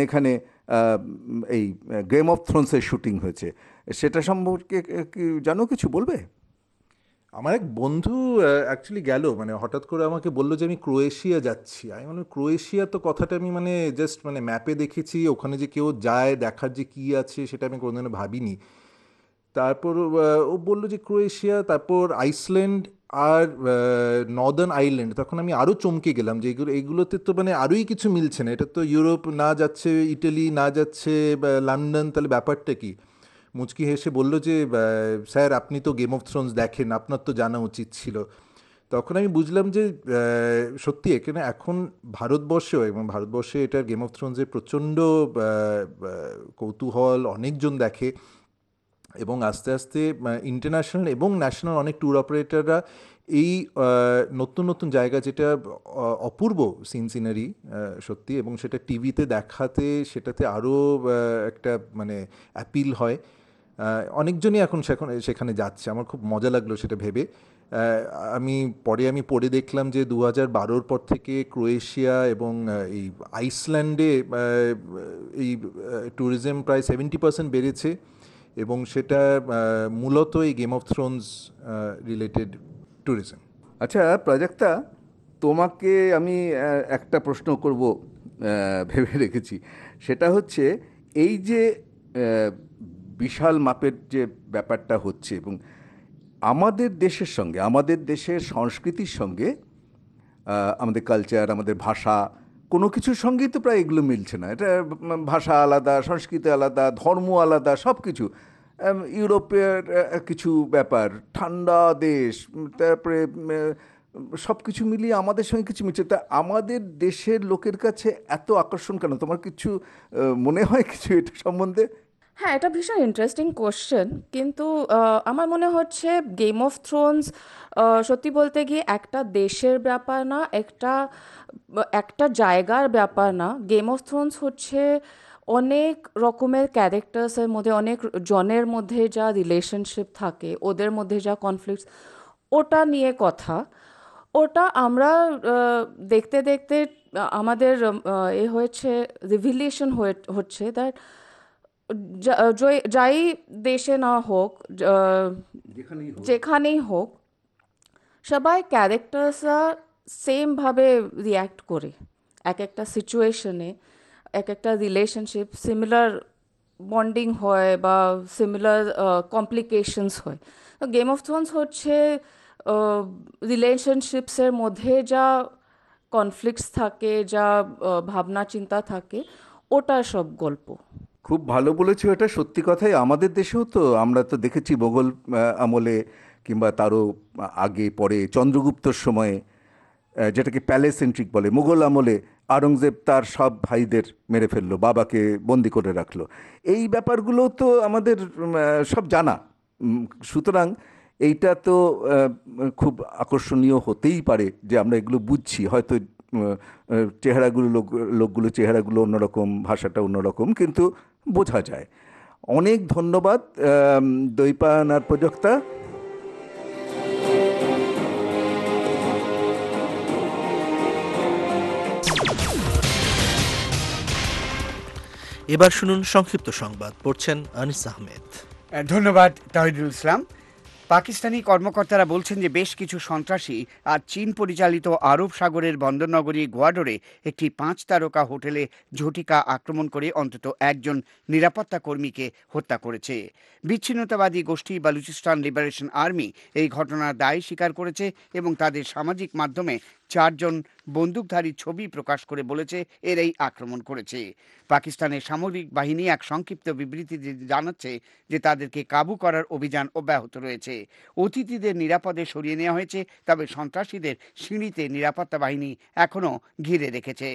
Speaker 4: এই গেম অফ থ্রোনসের শুটিং হয়েছে। সেটা সম্পর্কে কি জানো, কিছু বলবে?
Speaker 6: আমার এক বন্ধু অ্যাকচুয়ালি গেল, মানে হঠাৎ করে আমাকে বললো যে আমি ক্রোয়েশিয়া যাচ্ছি। আমি মানে ক্রোয়েশিয়া তো কথাটা আমি মানে জাস্ট মানে ম্যাপে দেখেছি, ওখানে যে কেউ যায় দেখার যে কী আছে সেটা আমি কোনোদিনও ভাবিনি। তারপর ও বললো যে ক্রোয়েশিয়া, তারপর আইসল্যান্ড আর নর্দার্ন আয়ারল্যান্ড। তখন আমি আরও চমকে গেলাম যে এইগুলোতে তো মানে আরোই কিছু মিলছে না। এটা তো ইউরোপ না যাচ্ছে, ইটালি না যাচ্ছে, লন্ডন, তাহলে ব্যাপারটা কি? মুচকি হেসে বলল যে স্যার, আপনি তো গেম অফ থ্রোনস দেখেন, আপনার তো জানা উচিত ছিল। তখন আমি বুঝলাম যে সত্যি এখানে এখন ভারতবর্ষেও, এবং ভারতবর্ষে এটা গেম অফ থ্রোনসের প্রচণ্ড কৌতূহল, অনেকজন দেখে, এবং আস্তে আস্তে ইন্টারন্যাশনাল এবং ন্যাশনাল অনেক ট্যুর অপারেটররা এই নতুন নতুন জায়গা, যেটা অপূর্ব সিনারি সত্যি, এবং সেটা টিভিতে দেখাতে সেটাতে আরও একটা মানে অ্যাপিল হয়। অনেকজনই এখন সেখানে যাচ্ছে। আমার খুব মজা লাগলো সেটা ভেবে। আমি পড়ে দেখলাম যে 2012 পর থেকে ক্রোয়েশিয়া এবং এই আইসল্যান্ডে এই ট্যুরিজম প্রায় 70% বেড়েছে, এবং সেটা মূলত এই game of thrones related tourism.
Speaker 4: আচ্ছা প্রাজক্তা, তোমাকে আমি একটা প্রশ্ন করব ভেবে রেখেছি। সেটা হচ্ছে, এই যে বিশাল মাপের যে ব্যাপারটা হচ্ছে, এবং আমাদের দেশের সঙ্গে, আমাদের দেশের সংস্কৃতির সঙ্গে, আমাদের কালচার, আমাদের ভাষা, কোনো কিছুর সঙ্গেই তো প্রায় এগুলো মিলছে না। এটা ভাষা আলাদা, সংস্কৃতি আলাদা, ধর্ম আলাদা, সব কিছু। ইউরোপের কিছু ব্যাপার, ঠান্ডা দেশ, তারপরে সব কিছু মিলিয়ে আমাদের সঙ্গে কিছু মিলছে। তা আমাদের দেশের লোকের কাছে এত আকর্ষণ কেন? তোমার কিছু মনে হয় কিছু এটা সম্বন্ধে?
Speaker 7: হ্যাঁ, এটা ভীষণ ইন্টারেস্টিং কোশ্চেন, কিন্তু আমার মনে হচ্ছে গেম অফ থ্রোনস সত্যি বলতে গিয়ে একটা দেশের ব্যাপার না, একটা জায়গার ব্যাপার না। গেম অফ থ্রোনস হচ্ছে অনেক রকমের ক্যারেক্টার্সের মধ্যে, অনেক জনের মধ্যে যা রিলেশনশিপ থাকে, ওদের মধ্যে যা কনফ্লিক্টস, ওটা নিয়ে কথা। ওটা আমরা দেখতে দেখতে আমাদের হয়েছে রিভিলেশন হচ্ছে দ্যাট যাই দেশে না হোক, যেখানেই হোক, সবাই ক্যারেক্টার্সরা সেমভাবে রিয়্যাক্ট করে এক একটা সিচুয়েশনে, এক একটা রিলেশনশিপ সিমিলার বন্ডিং হয় বা সিমিলার কমপ্লিকেশনস হয়। গেম অফ থ্রোনস হচ্ছে রিলেশনশিপসের মধ্যে যা কনফ্লিক্টস থাকে, যা ভাবনা চিন্তা থাকে, ওটার সব গল্প।
Speaker 4: খুব ভালো বলেছো, এটা সত্যি কথাই। আমাদের দেশেও তো আমরা তো দেখেছি মোগল আমলে কিংবা তারও আগে পরে চন্দ্রগুপ্তর সময়ে, যেটাকে প্যালেস সেন্ট্রিক বলে, মোগল আমলে আওরঙ্গজেব তার সব ভাইদের মেরে ফেললো, বাবাকে বন্দি করে রাখলো। এই ব্যাপারগুলো তো আমাদের সব জানা। সুতরাং এইটা তো খুব আকর্ষণীয় হতেই পারে যে আমরা এগুলো বুঝছি। হয়তো চেহারাগুলো লোকগুলো চেহারাগুলো অন্যরকম, ভাষাটা অন্যরকম, কিন্তু বোঝা যায়। অনেক ধন্যবাদ দৈপায়নার প্রযোক্তা।
Speaker 1: এবার শুনুন সংক্ষিপ্ত সংবাদ, পড়ছেন আনিস আহমেদ।
Speaker 5: ধন্যবাদ তাহিদুল ইসলাম। পাকিস্তানি কর্মকর্তারা বলছেন যে বেশ কিছু সন্ত্রাসী আজ চীন পরিচালিত আরব সাগরের বন্দরনগরী গোয়াডোরে একটি 5 তারকা হোটেলে ঝটিকা আক্রমণ করে অন্তত একজন নিরাপত্তা কর্মীকে হত্যা করেছে। বিচ্ছিন্নতাবাদী গোষ্ঠী বালুচিস্তান লিবারেশন আর্মি এই ঘটনার দায় স্বীকার করেছে এবং তাদের সামাজিক মাধ্যমে 4 জন বন্দুকধারী ছবি প্রকাশ করে বলেছে এরাই আক্রমণ করেছে। পাকিস্তানের সামরিক বাহিনী এক সংক্ষিপ্ত বিবৃতিতে জানাচ্ছে যে তাদেরকে কাবু করার অভিযান অব্যাহত রয়েছে। অতিথিদের নিরাপদে সরিয়ে নেওয়া হয়েছে, তবে সন্ত্রাসীদের সিঁড়িতে নিরাপত্তা বাহিনী এখনও ঘিরে রেখেছে।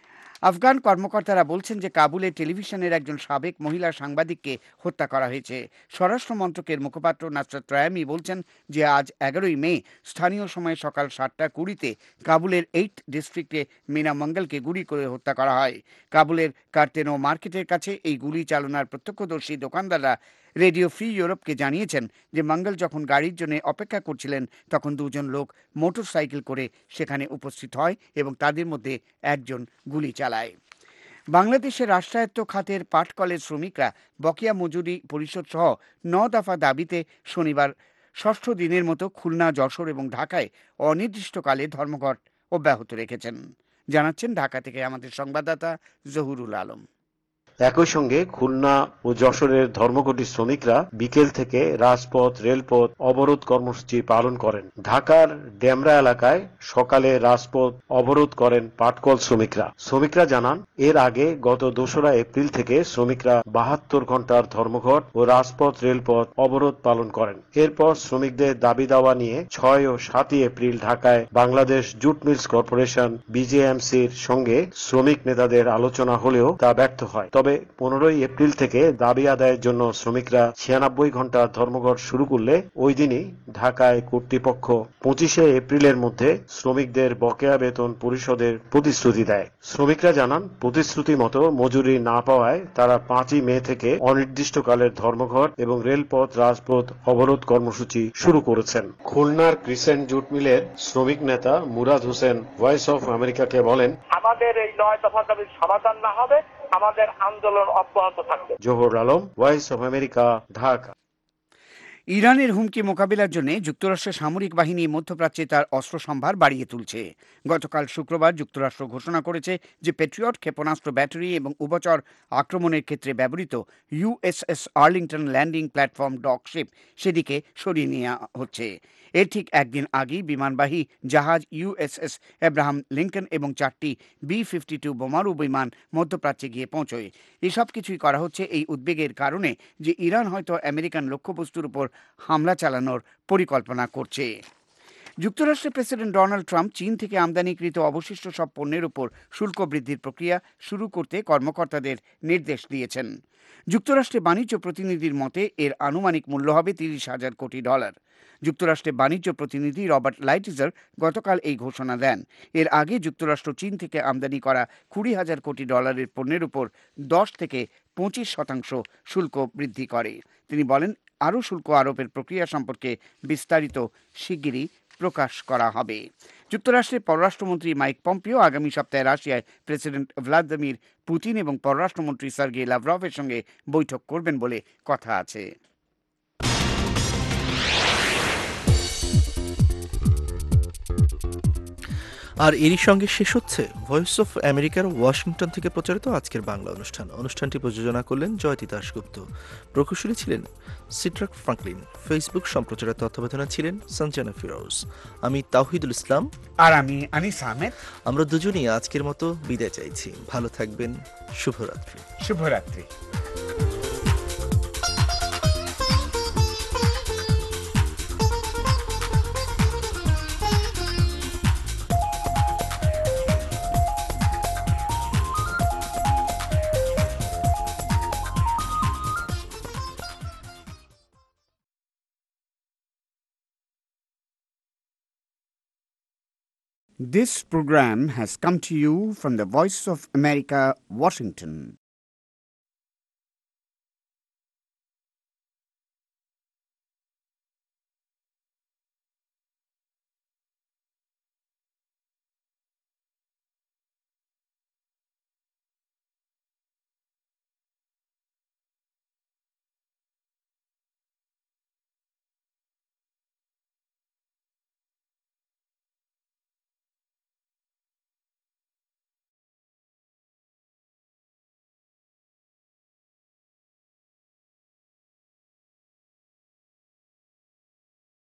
Speaker 5: আফগান কর্মকর্তারা বলছেন যে কাবুলে টেলিভিশনের একজন সাবেক মহিলা সাংবাদিককে হত্যা করা হয়েছে। স্বরাষ্ট্র মন্ত্রকের মুখপাত্র নাসরাত রায়ামি বলছেন যে আজ 11ই মে স্থানীয় সময় সকাল 7:20-তে কাবুলের 8 ডিস্ট্রিক্টে মিনা মঙ্গলকে গুলি করে হত্যা করা হয়। কাবুলের কার্তেনো মার্কেটের কাছে এই গুলি চালনার প্রত্যক্ষদর্শী দোকানদাররা রেডিও ফ্রি ইউরোপকে জানিয়েছেন যে মঙ্গল যখন গাড়ির জন্য অপেক্ষা করছিলেন তখন 2 জন লোক মোটর সাইকেল করে সেখানে উপস্থিত হয় এবং তাদের মধ্যে একজন গুলি চালায়। বাংলাদেশের রাষ্ট্রায়ত্ত খাতের পাটকলের শ্রমিকরা বকেয়া মজুরি পরিশোধ সহ 9 দফা দাবিতে শনিবার 6ষ্ঠ দিনের মতো খুলনা, যশোর এবং ঢাকায় অনির্দিষ্টকালে ধর্মঘট অব্যাহত রেখেছেন। জানাচ্ছেন ঢাকা থেকে আমাদের সংবাদদাতা জহুরুল আলম।
Speaker 3: একই সঙ্গে খুলনা ও যশোরের ধর্মঘটী শ্রমিকরা বিকেল থেকে রাজপথ, রেলপথ অবরোধ কর্মসূচি পালন করেন। ঢাকার ডেমরা এলাকায় সকালে রাজপথ অবরোধ করেন পাটকল শ্রমিকরা। শ্রমিকরা জানান, এর আগে গত 2রা এপ্রিল থেকে শ্রমিকরা 72 ঘন্টার ধর্মঘট ও রাজপথ, রেলপথ অবরোধ পালন করেন। এরপর শ্রমিকদের দাবি দাওয়া নিয়ে 6 ও 7 এপ্রিল ঢাকায় বাংলাদেশ জুট মিলস কর্পোরেশন BJMCর সঙ্গে শ্রমিক নেতাদের আলোচনা হলেও তা ব্যর্থ হয়। তবে 15ই এপ্রিল থেকে দাবি আদায়ের জন্য শ্রমিকরা 96 ঘন্টা ধর্মঘট শুরু করলে ওই দিনই ঢাকায় কর্তৃপক্ষ 25শে এপ্রিলের মধ্যে শ্রমিকদের বকেয়া বেতন পরিশোধের প্রতিশ্রুতি দেয়। শ্রমিকরা জানান, প্রতিশ্রুতি মতো মজুরি না পাওয়ায় তারা 5ই মে থেকে অনির্দিষ্টকালের ধর্মঘট এবং রেলপথ, রাজপথ অবরোধ কর্মসূচি শুরু করেছেন। খুলনার ক্রিসেন্ট জুট মিলের শ্রমিক নেতা মুরাদ হোসেন ভয়েস অফ আমেরিকাকে বলেন,
Speaker 8: আমাদের এই 9 দফা দাবির সমাধান না হবে আমাদের আন্দোলন অব্যাহত থাকবে।
Speaker 3: Zahur Alam, voice of America, Dhaka.
Speaker 5: ইরানের হুমকি মোকাবিলার জন্য যুক্তরাষ্ট্রের সামরিক বাহিনী মধ্যপ্রাচ্যে তার অস্ত্র সম্ভার বাড়িয়ে তুলছে। গতকাল শুক্রবার যুক্তরাষ্ট্র ঘোষণা করেছে যে পেট্রিয়ট ক্ষেপণাস্ত্র ব্যাটারি এবং উভচর আক্রমণের ক্ষেত্রে ব্যবহৃত USS Arlington landing platform dock ship সেদিকে সরিয়ে নেওয়া হচ্ছে। এর ঠিক একদিন আগেই বিমানবাহী জাহাজ USS এব্রাহাম লিঙ্কন এবং 4টি B-52 বোমারু বিমান মধ্যপ্রাচ্যে গিয়ে পৌঁছয়। এসব কিছুই করা হচ্ছে এই উদ্বেগের কারণে যে ইরান হয়তো আমেরিকান লক্ষ্যবস্তুর উপর হামলা চালানোর পরিকল্পনা করছে। যুক্তরাষ্ট্রের প্রেসিডেন্ট ডোনাল্ড ট্রাম্প চীন থেকে আমদানিকৃত অবশিষ্ট সব পণ্যের উপর শুল্ক বৃদ্ধির প্রক্রিয়া শুরু করতে কর্মকর্তাদের নির্দেশ দিয়েছেন। যুক্তরাষ্ট্রের বাণিজ্য প্রতিনিধির মতে এর আনুমানিক মূল্য হবে $30,000 কোটি। যুক্তরাষ্ট্রের বাণিজ্য প্রতিনিধি রবার্ট লাইটইজার গতকাল এই ঘোষণা দেন। এর আগে যুক্তরাষ্ট্র চীন থেকে আমদানি করা $20,000 কোটি পণ্যের উপর 10 থেকে 25% শুল্ক বৃদ্ধি করে। তিনি বলেন, আরও শুল্ক আরোপের প্রক্রিয়া সম্পর্কে বিস্তারিত শিগগিরই প্রকাশ করা হবে। যুক্তরাষ্ট্রের পররাষ্ট্রমন্ত্রী মাইক পম্পিও আগামী সপ্তাহে রাশিয়ায় প্রেসিডেন্ট ভ্লাদিমির পুতিন এবং পররাষ্ট্রমন্ত্রী সার্গেই লাভরভের সঙ্গে বৈঠক করবেন বলে কথা আছে।
Speaker 1: আর এরই সঙ্গে শেষ হচ্ছে ভয়েস অফ আমেরিকার ওয়াশিংটন থেকে প্রচারিত আজকের বাংলা অনুষ্ঠানটি প্রযোজনা করলেন জয়তী দাশগুপ্ত, প্রকৌশলী ছিলেন সিট্রাক ফ্রাঙ্কলিন, ফেসবুক সম্প্রচারের তত্ত্বাবধানে ছিলেন সঞ্জনা ফিরোজ, আমি তাওহিদুল ইসলাম
Speaker 5: আর আমি আনিস আহমেদ।
Speaker 1: আমরা দুজনেই আজকের মতো বিদায় চাইছি। ভালো থাকবেন।
Speaker 5: শুভরাত্রি। This program has come to you from the Voice of America, Washington.